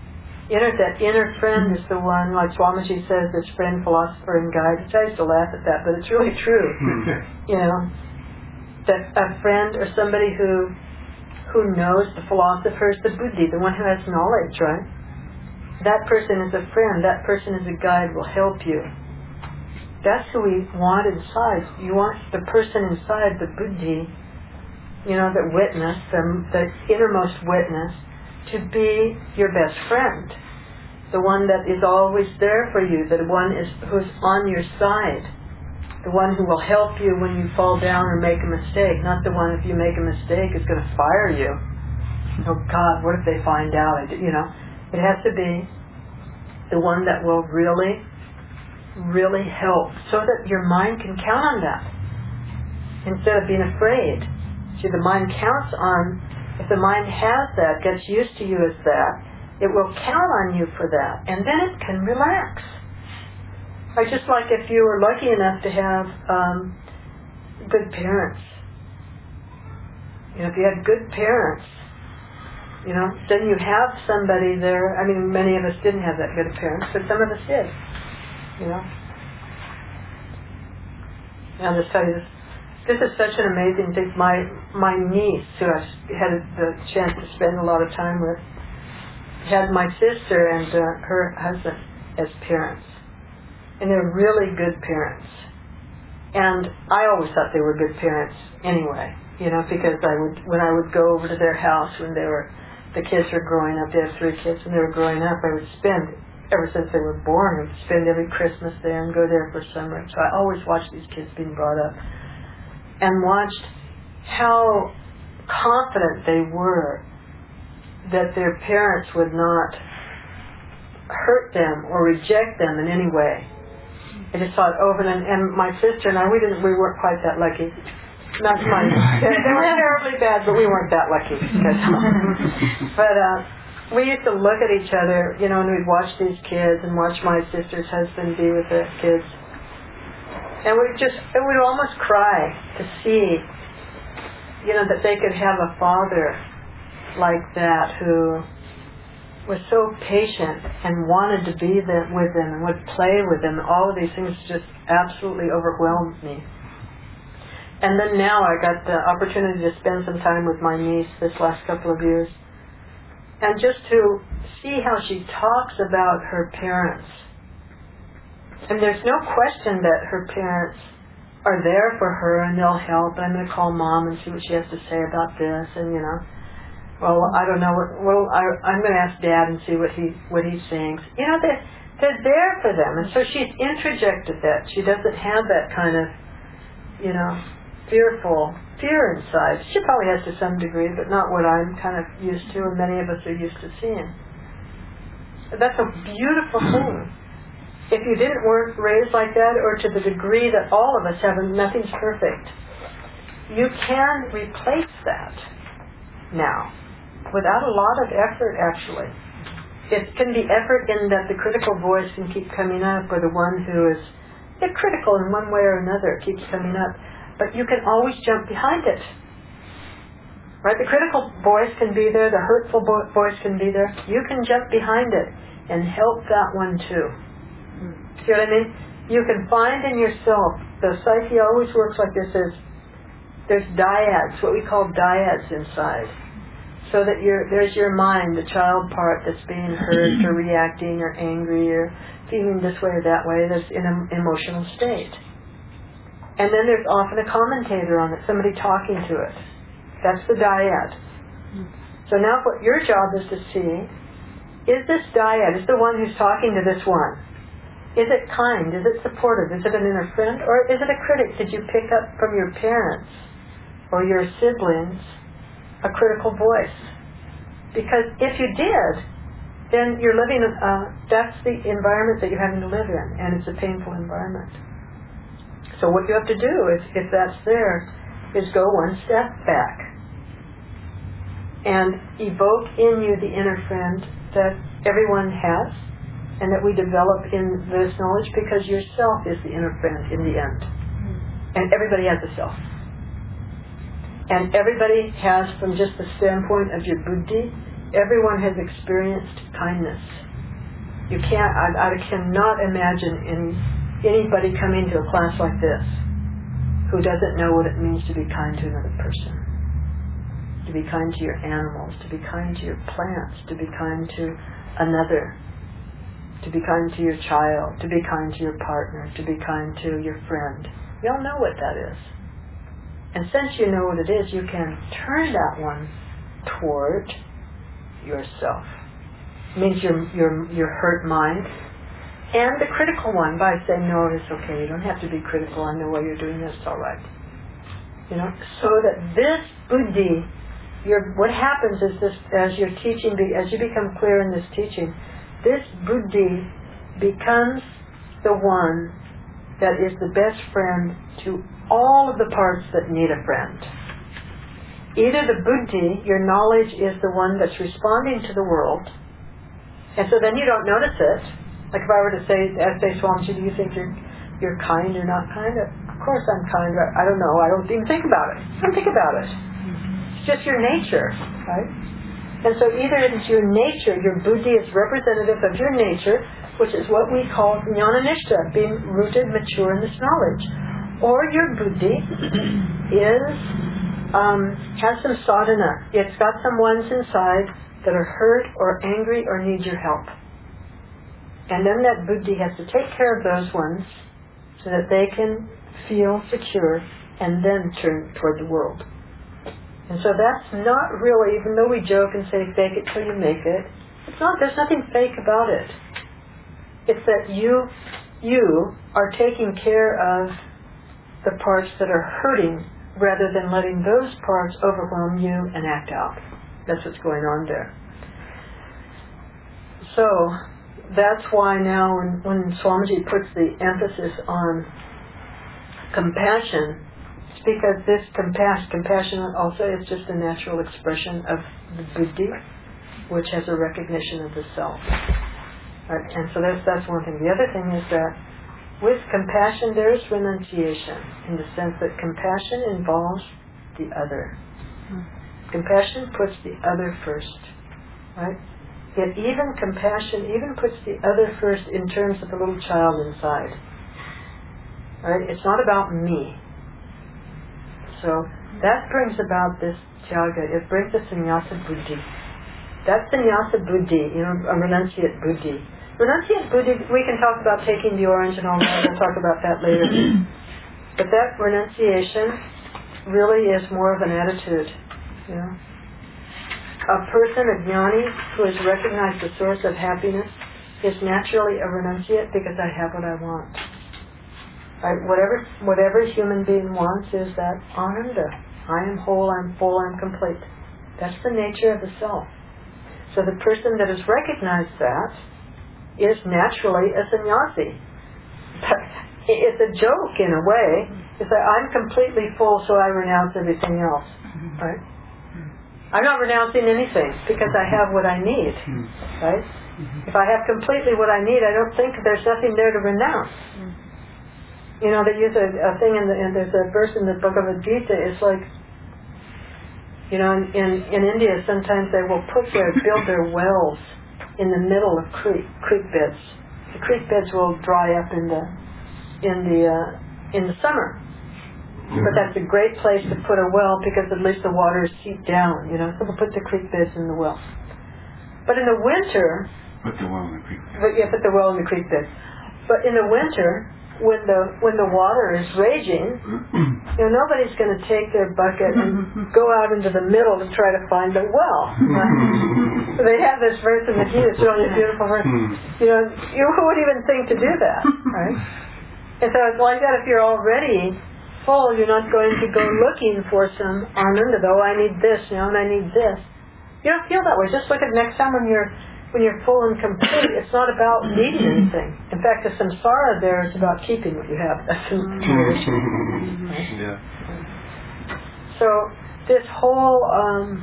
You know, that inner friend is the one, like Swamiji says, this friend, philosopher, and guide. Which I used to laugh at that, but it's really true. You know, that a friend or somebody who who knows the philosophers, the buddhi, the one who has knowledge, right? That person is a friend. That person is a guide, will help you. That's who we want inside. You want the person inside, the buddhi, you know, the witness, the, the innermost witness, to be your best friend, the one that is always there for you, the one is who's on your side, the one who will help you when you fall down or make a mistake, not the one if you make a mistake is going to fire you. Oh God, what if they find out? I did, you know, it has to be the one that will really, really help, so that your mind can count on that instead of being afraid. See, the mind counts on. If the mind has that, gets used to you as that, it will count on you for that, and then it can relax. Like just like if you were lucky enough to have um, good parents. You know, if you had good parents, you know, then you have somebody there. I mean, many of us didn't have that good of parents, but some of us did. You know. And I'll just tell you this. This is such an amazing thing. My my niece, who I've had the chance to spend a lot of time with, had my sister and uh, her husband as parents. And they're really good parents. And I always thought they were good parents anyway, you know, because I would, when I would go over to their house when they were, the kids were growing up, they had three kids, when they were growing up, I would spend, ever since they were born, I would spend every Christmas there and go there for summer. So I always watched these kids being brought up. And watched how confident they were that their parents would not hurt them or reject them in any way. I just saw it over and, and my sister and I, we didn't, we weren't quite that lucky. Not my, they were terribly bad, but we weren't that lucky. But uh, we used to look at each other, you know, and we'd watch these kids and watch my sister's husband be with the kids. And we just, it would almost cry to see, you know, that they could have a father like that who was so patient and wanted to be there with them and would play with them. All of these things just absolutely overwhelmed me. And then now I got the opportunity to spend some time with my niece this last couple of years. And just to see how she talks about her parents. And there's no question that her parents are there for her and they'll help. I'm going to call Mom and see what she has to say about this. And, you know, well, I don't know. What, well, I, I'm going to ask Dad and see what he what he thinks. You know, they're, they're there for them. And so she's introjected that. She doesn't have that kind of, you know, fearful fear inside. She probably has to some degree, but not what I'm kind of used to and many of us are used to seeing. That's a beautiful thing. If you didn't work raised like that, or to the degree that all of us have, and nothing's perfect, you can replace that now without a lot of effort, actually. It can be effort in that the critical voice can keep coming up, or the one who is yeah, critical in one way or another keeps coming up. But you can always jump behind it. Right? The critical voice can be there, the hurtful voice can be there. You can jump behind it and help that one too. See what I mean? You can find in yourself, the psyche always works like this, is there's dyads, what we call dyads inside. So that you're, there's your mind, the child part that's being hurt or reacting or angry or feeling this way or that way, that's in an emotional state. And then there's often a commentator on it, somebody talking to it. That's the dyad. So now what your job is to see, is this dyad, is the one who's talking to this one, is it kind? Is it supportive? Is it an inner friend? Or is it a critic? Did you pick up from your parents or your siblings a critical voice? Because if you did, then you're living, uh, that's the environment that you're having to live in, and it's a painful environment. So what you have to do, is, if that's there, is go one step back and evoke in you the inner friend that everyone has, and that we develop in this knowledge, because yourself is the inner friend in the end. And everybody has a self. And everybody has, from just the standpoint of your buddhi, everyone has experienced kindness. You can't, I, I cannot imagine any, anybody coming to a class like this who doesn't know what it means to be kind to another person, to be kind to your animals, to be kind to your plants, to be kind to another, to be kind to your child, to be kind to your partner, to be kind to your friend. You all know what that is. And since you know what it is, you can turn that one toward yourself. It means your, your, your hurt mind. And the critical one by saying, no, it's okay, you don't have to be critical, I know why you're doing this, it's all right. You know, so that this buddhi, your, what happens is this, as you're teaching, as you become clear in this teaching, this buddhi becomes the one that is the best friend to all of the parts that need a friend. Either the buddhi, your knowledge, is the one that's responding to the world, and so then you don't notice it. Like if I were to say, ask say, Swamiji, do you think you're you're kind or not kind? Of course I'm kind. I don't know. I don't even think about it. I don't think about it. It's just your nature, right? And so either it's your nature, your buddhi is representative of your nature, which is what we call jnana-nishtha, being rooted, mature in this knowledge. Or your buddhi is um, has some sadhana. It's got some ones inside that are hurt or angry or need your help. And then that buddhi has to take care of those ones so that they can feel secure and then turn toward the world. And so that's not really, even though we joke and say fake it till you make it, it's not, there's nothing fake about it. It's that you, you are taking care of the parts that are hurting rather than letting those parts overwhelm you and act out. That's what's going on there. So that's why now when, when Swamiji puts the emphasis on compassion, it's because this compassion, compassion also is just a natural expression of the buddhi, which has a recognition of the self. Right? And so that's, that's one thing. The other thing is that with compassion there is renunciation, in the sense that compassion involves the other. Compassion puts the other first, right? Yet even compassion even puts the other first in terms of the little child inside. Right? It's not about me. So that brings about this tyaga. It brings the sannyasa buddhi. That's sannyasa buddhi, you know, a renunciate buddhi. Renunciate buddhi, we can talk about taking the orange and all that. We'll talk about that later. But that renunciation really is more of an attitude. You know, a person, a jnani, who has recognized the source of happiness is naturally a renunciate because I have what I want. Right? Whatever, whatever human being wants is that ananda. I am whole, I'm full, I'm complete. That's the nature of the self. So the person that has recognized that is naturally a sannyasi. But it's a joke in a way. It's that I'm completely full, so I renounce everything else. Right? I'm not renouncing anything because I have what I need, right? If I have completely what I need, I don't think there's nothing there to renounce. You know, they use a, a thing in the, and there's a verse in the Bhagavad Gita, it's like, you know, in, in, in India sometimes they will put their, build their wells in the middle of creek, creek beds. The creek beds will dry up in the, in the, uh, in the summer. But that's a great place to put a well because at least the water is seeped down, you know. So we'll put the creek beds in the well. But in the winter... Put the well in the creek bed. But, yeah, put the well in the creek bed. But in the winter, when the when the water is raging, you know, nobody's going to take their bucket and go out into the middle to try to find a well. Right? So they have this verse in the Gita, it's really a beautiful verse. You know, you, who would even think to do that, right? And so it's like that if you're already full, you're not going to go looking for some ananda, though I need this, you know, and I need this. You don't feel that way. Just look at next time when you're when you're full and complete. It's not about needing anything. In fact, the samsara there is about keeping what you have. That's the issue. Right? Yeah. So this whole um,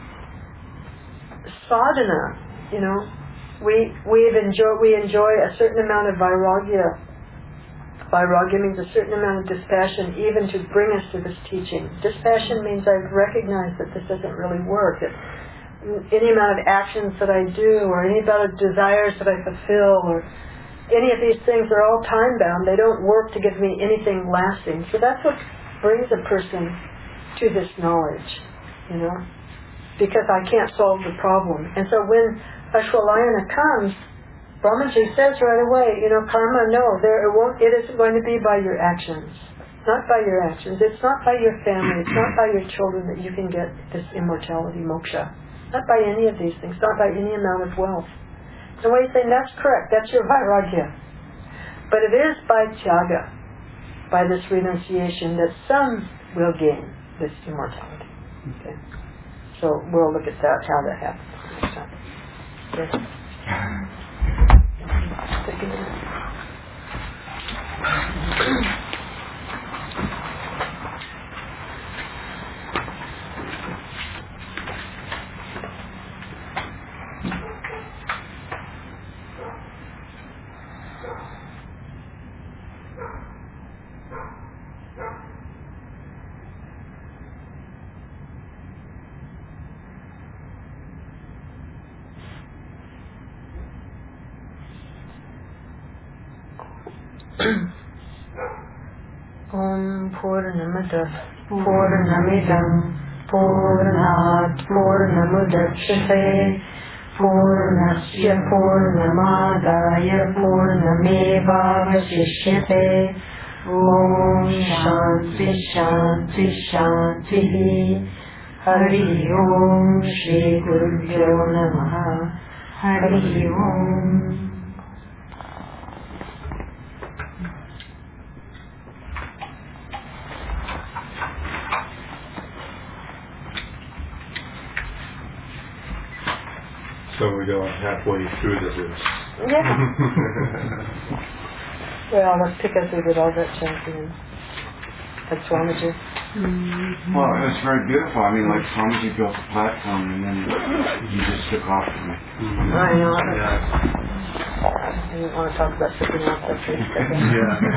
sadhana, you know, we we enjoy we enjoy a certain amount of vairagya. Vairagya means a certain amount of dispassion even to bring us to this teaching. Dispassion means I've recognized that this doesn't really work. That any amount of actions that I do, or any amount of desires that I fulfill, or any of these things are all time-bound. They don't work to give me anything lasting. So that's what brings a person to this knowledge, you know, because I can't solve the problem. And so when Ashwalayana comes, Brahmaji says right away, you know, karma, no, there it won't. It isn't going to be by your actions, not by your actions. It's not by your family. It's not by your children that you can get this immortality, moksha. Not by any of these things. Not by any amount of wealth. So what he's saying, that's correct. That's your vairagya. But it is by tyaga, by this renunciation, that some will gain this immortality. Okay. So we'll look at that, how that happens next time. Yes. Take a minute. Om Purnamada Purnamidam Purnat Purnamudachyate Purnasya Purnamadaya Purnamevavasishyate Om Shanti Shanti Shanti Hari Om Shri Gurubhyo Namaha Hari Om. So we go halfway through the list. Yeah. Well, that's because we did all that chanting. That's Swamiji. Mm-hmm. Well, it was very beautiful. I mean, like Swamiji built a platform and then he just took off from it. Mm-hmm. I know. Yeah. I didn't want to talk about something else after you said that.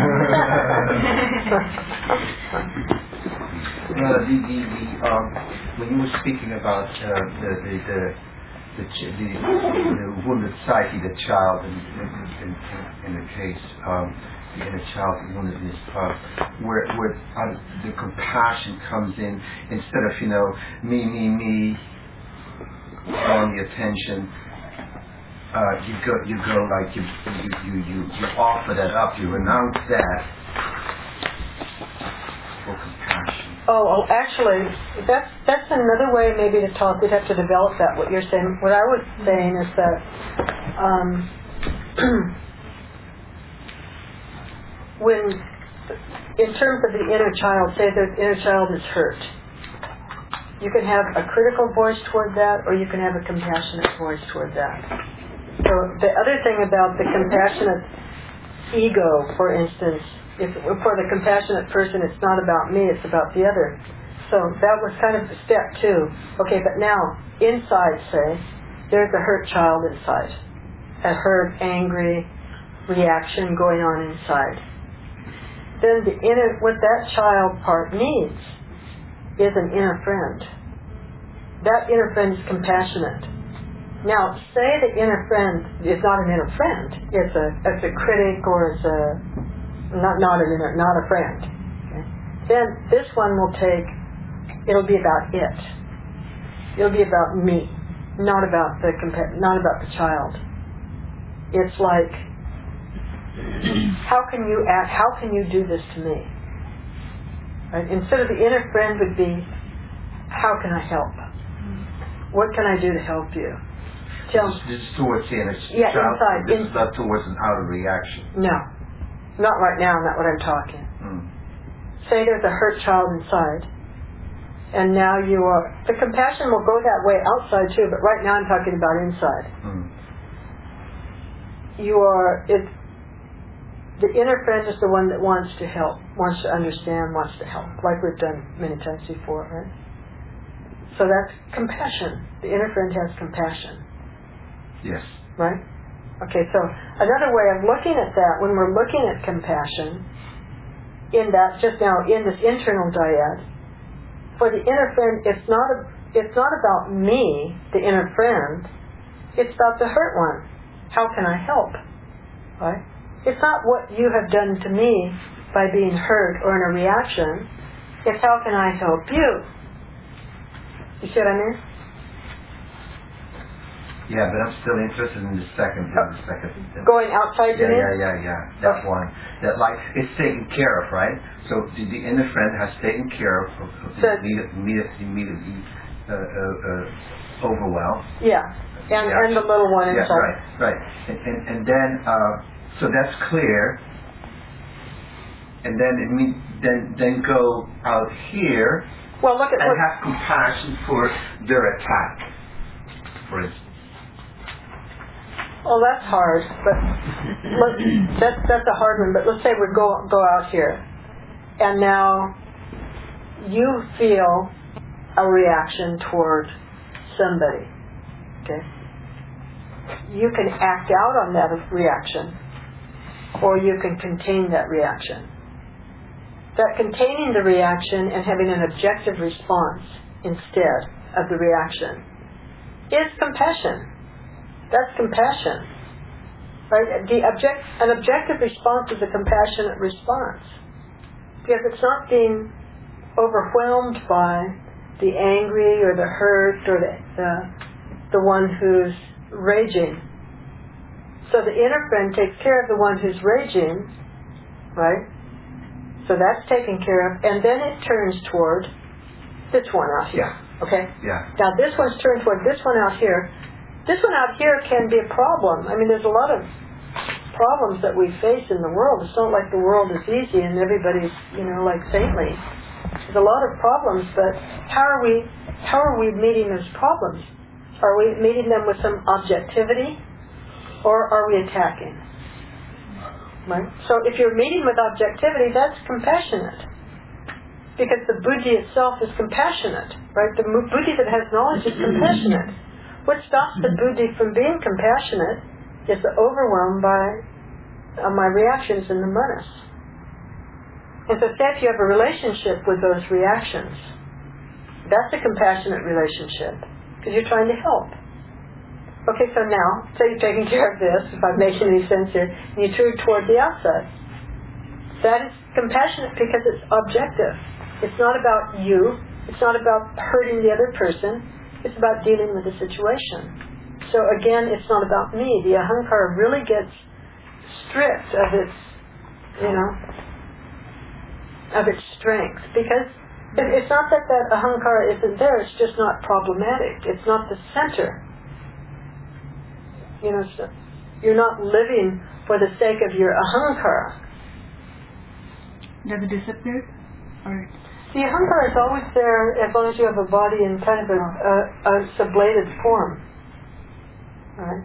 Yeah. uh, the, the, the, um, when you were speaking about uh, the, the, the The, ch- the, the wounded psyche, the child, in, in, in, in the case, um, the inner child, the woundedness, uh, where, where uh, the compassion comes in, instead of, you know, me, me, me, drawing the attention, uh, you go, you go like, you, you, you, you, you offer that up, you renounce that for compassion. Oh, oh, actually, that's that's another way maybe to talk. We'd have to develop that. What you're saying, what I was saying is that, um, when, in terms of the inner child, say the inner child is hurt, you can have a critical voice toward that, or you can have a compassionate voice toward that. So the other thing about the compassionate ego, for instance. If, for the compassionate person, it's not about me, it's about the other. So that was kind of step two. Okay, but now, inside, say, there's a hurt child inside. A hurt, angry reaction going on inside. Then the inner, what that child part needs is an inner friend. That inner friend is compassionate. Now, say the inner friend is not an inner friend. It's a, it's a critic, or it's a Not not a not a friend. Okay. Then this one will take. It'll be about it. It'll be about me, not about the compa- not about the child. It's like, how can you act? How can you do this to me? Right? Instead of the inner friend would be, how can I help? What can I do to help you? Tell This, this is towards the inner yeah, child. inside. This In, is not towards an outer reaction. no. Not right now, not what I'm talking. Mm. Say there's a hurt child inside, and now you are, the compassion will go that way outside too, but right now I'm talking about inside. Mm. You are, it, the inner friend is the one that wants to help, wants to understand, wants to help, like we've done many times before, right? So that's compassion. The inner friend has compassion. Yes. Right? Okay, so another way of looking at that, when we're looking at compassion, in that, just now, in this internal dyad, for the inner friend, it's not a, it's not about me, the inner friend. It's about the hurt one. How can I help? Right? It's not what you have done to me by being hurt or in a reaction. It's how can I help you? You see what I mean? Yeah, but I'm still interested in the second. In the second. Going outside, you Yeah, mean? yeah, yeah, yeah. That Okay. one. That like it's taken care of, right? So the, the inner friend has taken care of, of, of So- the immediate, immediate, immediately uh, uh, uh, overwhelm. Yeah. And, Yeah. and the little one Yeah, inside. right, right. And, and, and then, uh, so that's clear. And then it mean, then then go out here Well, look at and what... have compassion for their attack, for instance. Well, that's hard, but let, that's that's a hard one. But let's say we go go out here, and now you feel a reaction toward somebody. Okay, you can act out on that reaction, or you can contain that reaction. That containing the reaction and having an objective response instead of the reaction is compassion. That's compassion. Right? The object, an objective response is a compassionate response. Because it's not being overwhelmed by the angry or the hurt or the, the, the one who's raging. So the inner friend takes care of the one who's raging, right? So that's taken care of. And then it turns toward this one out here. Yeah. Okay? Yeah. Now this one's turned toward this one out here. This one out here can be a problem. I mean, there's a lot of problems that we face in the world. It's not like the world is easy and everybody's, you know, like saintly. There's a lot of problems, but how are we how are we meeting those problems? Are we meeting them with some objectivity, or are we attacking? Right? So if you're meeting with objectivity, that's compassionate. Because the buddhi itself is compassionate, right? The buddhi that has knowledge is compassionate. What stops the buddhi from being compassionate is the overwhelm by uh, my reactions in the manas. And so say if you have a relationship with those reactions, that's a compassionate relationship, because you're trying to help. Okay, so now, say you're taking care of this, if I'm making any sense here, and you turn toward the outside. That is compassionate because it's objective. It's not about you. It's not about hurting the other person. It's about dealing with the situation. So again, it's not about me. The ahankara really gets stripped of its, you know, of its strength. Because it's not that that ahankara isn't there, it's just not problematic. It's not the center. You know, so you're not living for the sake of your ahankara. Does it disappear? Or The ahankara is always there as long as you have a body in kind of a, a, a sublated form. Right?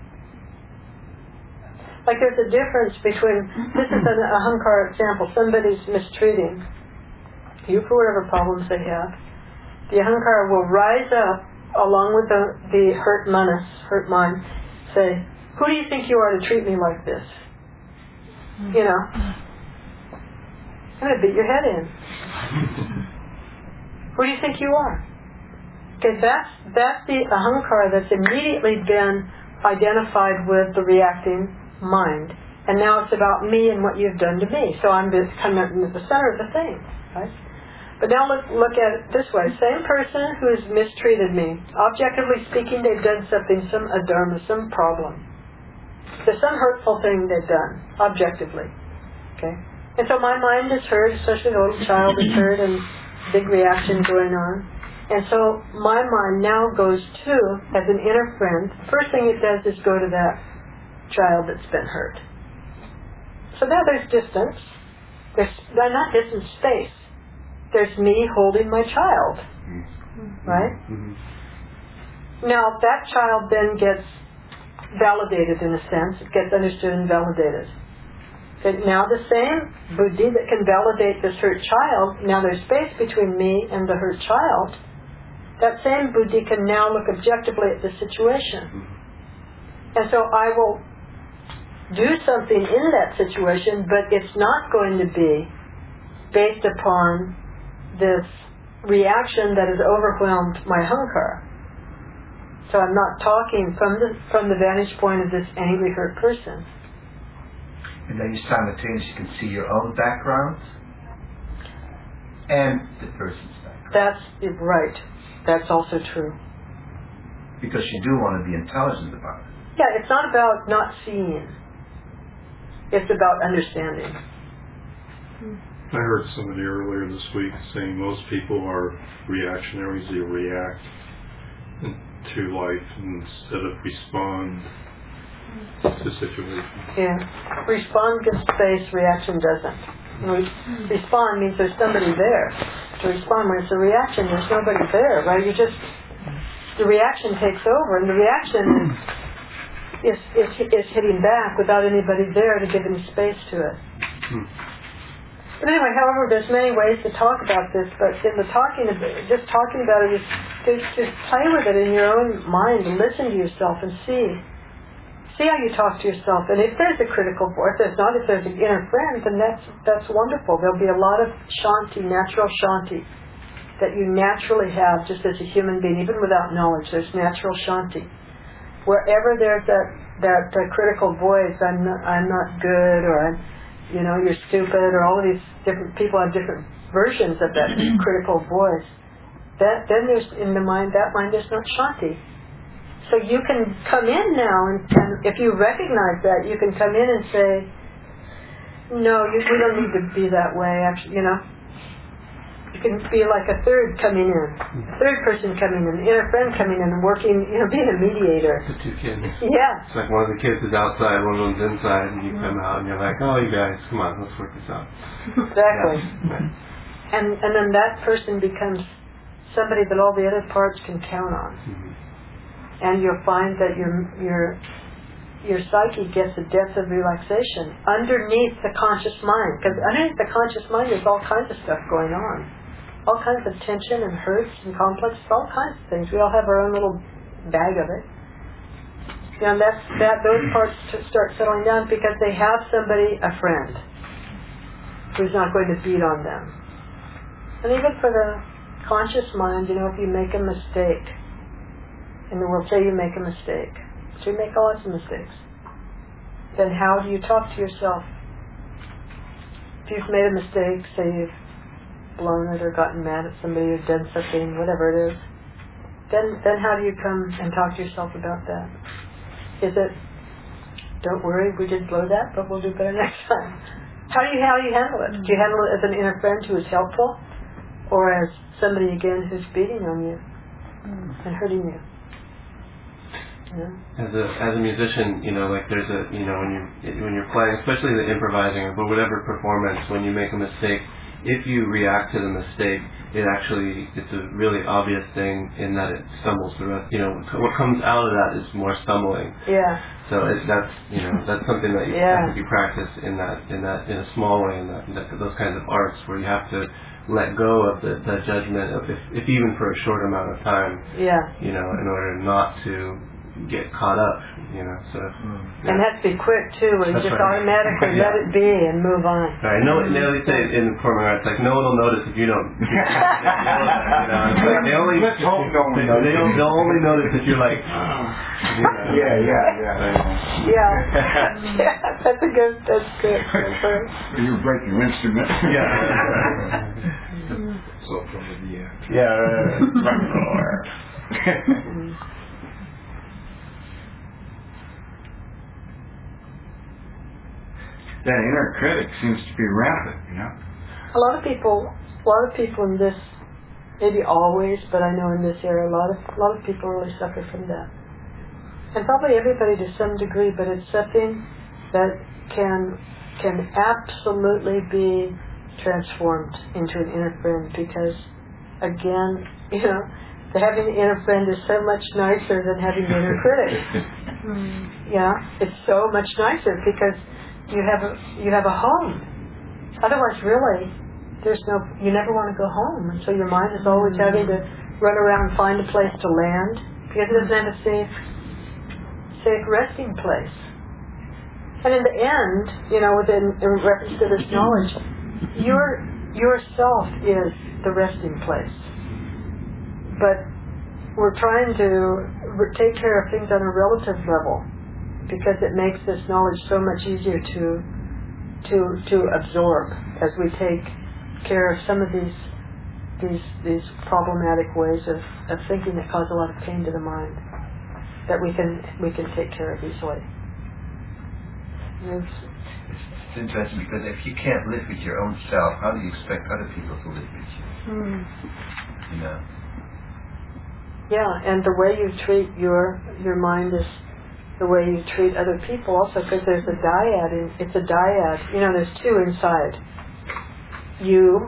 Like there's a difference between, this is an ahankara example, somebody's mistreating you for whatever problems they have. The ahankara will rise up along with the, the hurt manas, hurt mind, say, who do you think you are to treat me like this? You know? I'm going to beat your head in. Who do you think you are? Okay, that's, that's the ahankara that's immediately been identified with the reacting mind. And now it's about me and what you've done to me. So I'm just kind of at the center of the thing. Right? But now look, look at it this way. Same person who has mistreated me. Objectively speaking, they've done something, some adharma, some problem. There's some hurtful thing they've done, objectively. Okay? And so my mind is hurt, especially the little child is hurt and big reaction going on. And so my mind now goes to, as an inner friend, first thing it does is go to that child that's been hurt. So now there's distance. There's not distance, space. There's me holding my child. Right? Mm-hmm. Now that child then gets validated in a sense. It gets understood and validated. But now the same buddhi that can validate this hurt child, now there's space between me and the hurt child, that same buddhi can now look objectively at the situation. And so I will do something in that situation, but it's not going to be based upon this reaction that has overwhelmed my hunkar. So I'm not talking from the from the vantage point of this angry, hurt person. And then you simultaneously can see your own background and the person's background. That's right. That's also true. Because you do want to be intelligent about it. Yeah, it's not about not seeing. It's about understanding. I heard somebody earlier this week saying most people are reactionaries. They react to life instead of respond to situations. Yeah. Respond gives space, reaction doesn't. Re- respond means there's somebody there. To respond, when it's a reaction, there's nobody there, right? You just, the reaction takes over, and the reaction is, is, is hitting back without anybody there to give any space to it. Hmm. But anyway, however, there's many ways to talk about this, but in the talking of it, just talking about it is to just play with it in your own mind and listen to yourself and see. See how you talk to yourself. And if there's a critical voice, if there's not, if there's an inner friend, then that's that's wonderful. There'll be a lot of shanti, natural shanti, that you naturally have just as a human being, even without knowledge. There's natural shanti. Wherever there's that that uh, critical voice, I'm not, I'm not good, or I'm, you know, you're stupid, or all of these different people have different versions of that critical voice. That then there's in the mind, that mind is not shanti. So you can come in now, and, and if you recognize that, you can come in and say, no, you, we don't need to be that way, actually, you know. You can be like a third coming in, a third person coming in, an inner friend coming in and working, you know, being a mediator. The two kids. Yeah. It's like one of the kids is outside, one of them's inside, and you come out and you're like, oh, you guys, come on, let's work this out. Exactly. Yeah. And and then that person becomes somebody that all the other parts can count on. Mm-hmm. And you'll find that your your your psyche gets a depth of relaxation underneath the conscious mind. Because underneath the conscious mind, there's all kinds of stuff going on. All kinds of tension and hurts and complexes, all kinds of things. We all have our own little bag of it. You know, and that's, that, those parts start settling down because they have somebody, a friend, who's not going to beat on them. And even for the conscious mind, you know, if you make a mistake, and the world say you make a mistake, so you make lots of mistakes, then how do you talk to yourself? If you've made a mistake, say you've blown it or gotten mad at somebody or done something, whatever it is, then then how do you come and talk to yourself about that? Is it, don't worry, we did blow that, but we'll do better next time? How do you how do you handle it? Do you handle it as an inner friend who is helpful, or as somebody again who's beating on you and hurting you? Yeah. As a as a musician, you know, like there's a you know when you when you're playing, especially the improvising, but whatever performance, when you make a mistake, if you react to the mistake, it actually it's a really obvious thing in that it stumbles the rest. You know, what comes out of that is more stumbling. Yeah. So it, that's you know that's something that you Yeah. have to be practiced in that in that in a small way in that, in that those kinds of arts where you have to let go of the, the judgment of if, if even for a short amount of time. Yeah. You know, in order not to get caught up, you know, so. Yeah. And it has to be quick too, where you That's just right. automatically Yeah. let it be and move on. Right, no, they always say in performing arts, like, no one will notice if you don't. You know, it's like they only, Let's hope no one they, they don't, they'll only notice if you're like, you know. Yeah, yeah, yeah. Yeah. Yeah, that's a good, that's good. That's right. You break your instrument. Yeah. So from the end. Yeah, right. That inner critic seems to be rampant, you know. A lot of people, a lot of people in this, maybe always, but I know in this area, a lot of, a lot of people really suffer from that. And probably everybody to some degree, but it's something that can, can absolutely be transformed into an inner friend because, again, you know, the having an inner friend is so much nicer than having an inner critic. Yeah, it's so much nicer because you have a you have a home. Otherwise, really, there's no. You never want to go home, and so your mind is always having to run around and find a place to land because it doesn't have a safe, safe resting place. And in the end, you know, within in reference to this knowledge, your yourself is the resting place. but we're trying to re- take care of things on a relative level because it makes this knowledge so much easier to to to absorb as we take care of some of these these these problematic ways of, of thinking that cause a lot of pain to the mind that we can we can take care of easily. It's, it's interesting because if you can't live with your own self, how do you expect other people to live with you? mm. You know. Yeah, and the way you treat your your mind is the way you treat other people also, because there's a dyad. In, it's a dyad. You know, there's two inside. You,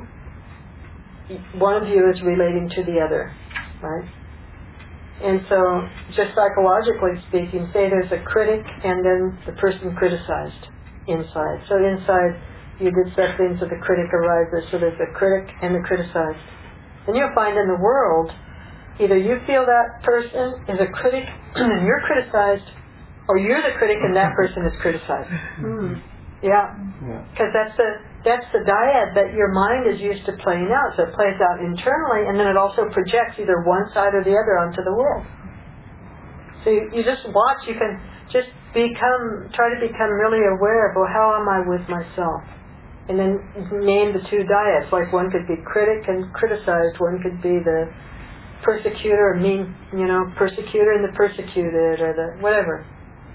one of you is relating to the other, right? And so, just psychologically speaking, say there's a critic and then the person criticized inside. So inside, you did something, so the critic arises. So there's a critic and the criticized. And you'll find in the world, either you feel that person is a critic and you're criticized, or you're the critic and that person is criticized. Mm. Yeah. Because that's the that's the dyad that your mind is used to playing out. So it plays out internally, and then it also projects either one side or the other onto the world. So you, you just watch. You can just become, try to become really aware of, well, how am I with myself? And then name the two dyads. Like one could be critic and criticized. One could be the persecutor, or mean, you know, persecutor and the persecuted, or the whatever.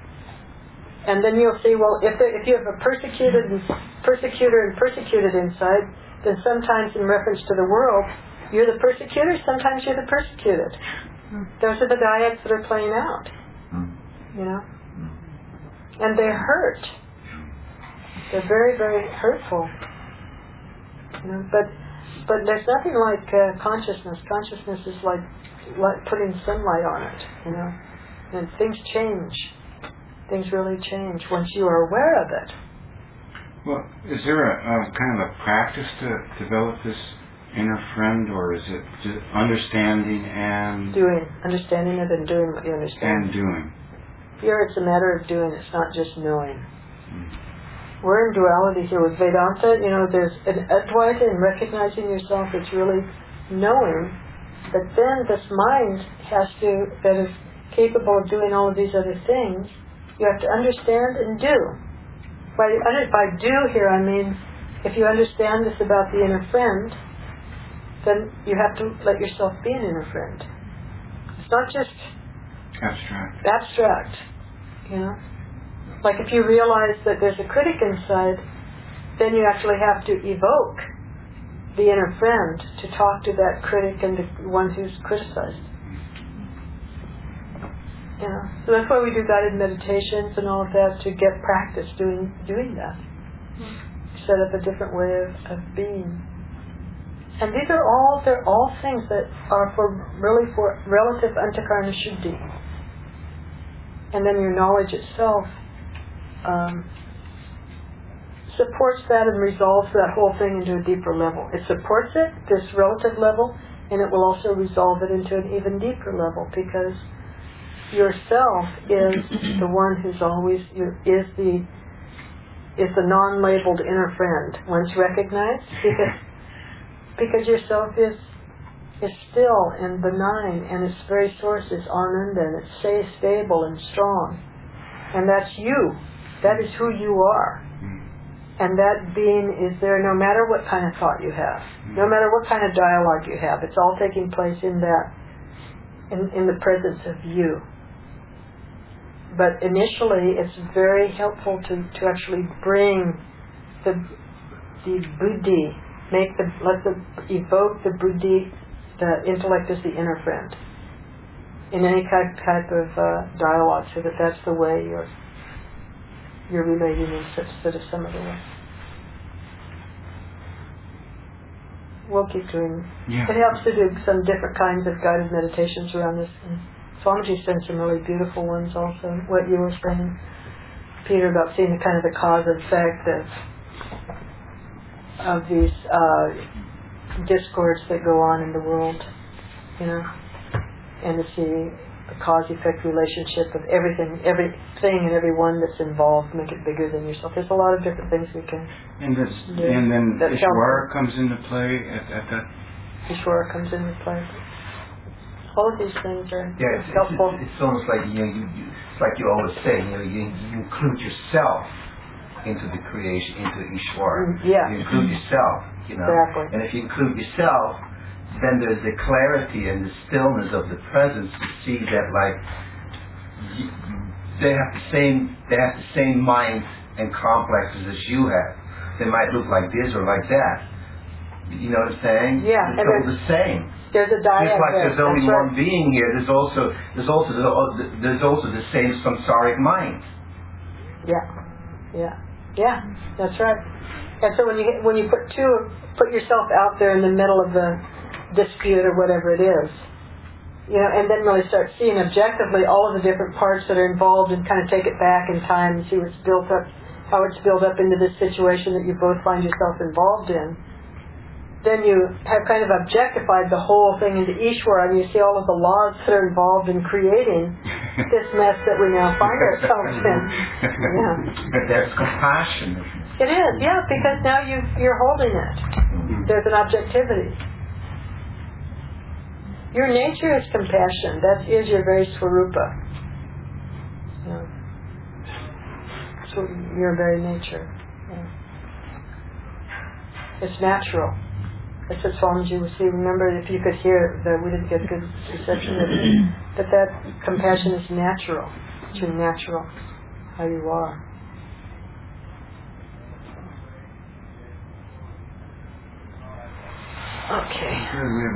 And then you'll see, well, if there, if you have a persecuted and persecutor and persecuted inside, then sometimes in reference to the world, you're the persecutor, sometimes you're the persecuted. Mm. Those are the dyads that are playing out. Mm. You know? Mm. And they hurt. They're very, very hurtful. You know, but but there's nothing like uh, consciousness. Consciousness is like, like putting sunlight on it, you know? And things change. Things really change once you are aware of it. Well, is there a, a kind of a practice to develop this inner friend, or is it just understanding and doing, understanding it and doing what you understand? And doing. Here it's a matter of doing. It's not just knowing. Mm. We're in duality here with Vedanta. You know, there's an Advaita in recognizing yourself. It's really knowing. But then this mind has to, that is capable of doing all of these other things. You have to understand and do. By, by do here, I mean, if you understand this about the inner friend, then you have to let yourself be an inner friend. It's not just abstract. Abstract, you know. Like if you realize that there's a critic inside, then you actually have to evoke the inner friend to talk to that critic and the one who's criticized. Yeah, so that's why we do guided meditations and all of that, to get practice doing doing that. Mm-hmm. Set up a different way of, of being. And these are all they're all things that are for really for relative antakarna shuddhi. And then your knowledge itself um, supports that and resolves that whole thing into a deeper level. It supports it, this relative level, and it will also resolve it into an even deeper level, because yourself is the one who's always is the is the non-labeled inner friend once recognized, because because yourself is is still and benign, and its very source is ananda, and it's safe, stable and strong, and that's you. That is who you are, and that being is there no matter what kind of thought you have, no matter what kind of dialogue you have. It's all taking place in that in, in the presence of you. But initially, it's very helpful to, to actually bring the the buddhi, make the let the evoke the buddhi, the intellect as the inner friend, in any type type of uh, dialogue, so that that's the way you're you're relating in such sort of some other way. We'll keep doing. Yeah. It helps to do some different kinds of guided meditations around this. And Swamiji sent some really beautiful ones also. What you were saying, Peter, about seeing the kind of the cause and effect of of these uh, discords that go on in the world, you know, and to see the cause-effect relationship of everything, everything and everyone that's involved, make it bigger than yourself. There's a lot of different things we can and this, do. And then that Ishwara comes into play at, at that. Ishwara comes into play. All of these things are Yeah, it's, helpful. it's, it's almost like, you know, you, you, it's like you always say, you know, you, you include yourself into the creation, into Ishwar. Mm, yeah. You include yourself, you know. Exactly. And if you include yourself, then there's the clarity and the stillness of the presence to see that, like, you, they have the same, they have the same mind and complexes as you have. They might look like this or like that. You know what I'm saying? Yeah, It's and all there's- the same. There's a dyad Just like there. there's only That's one right. being here, there's also there's also the, there's also the same samsaric mind. Yeah, yeah, yeah. That's right. And so when you when you put two put yourself out there in the middle of the dispute or whatever it is, you know, and then really start seeing objectively all of the different parts that are involved, and kind of take it back in time and see what's built up, how it's built up into this situation that you both find yourself involved in. Then you have kind of objectified the whole thing into Ishwar, and you see all of the laws that are involved in creating this mess that we now find ourselves in. Yeah. But that's compassion. It is, yeah, because now you you're holding it. There's an objectivity. Your nature is compassion. That is your very swarupa. Yeah. So your very nature. Yeah. It's natural. That's what Swamiji was saying. Remember, if you could hear, that we didn't get good reception of it, but that compassion is natural. It's your natural, how you are. Okay. We have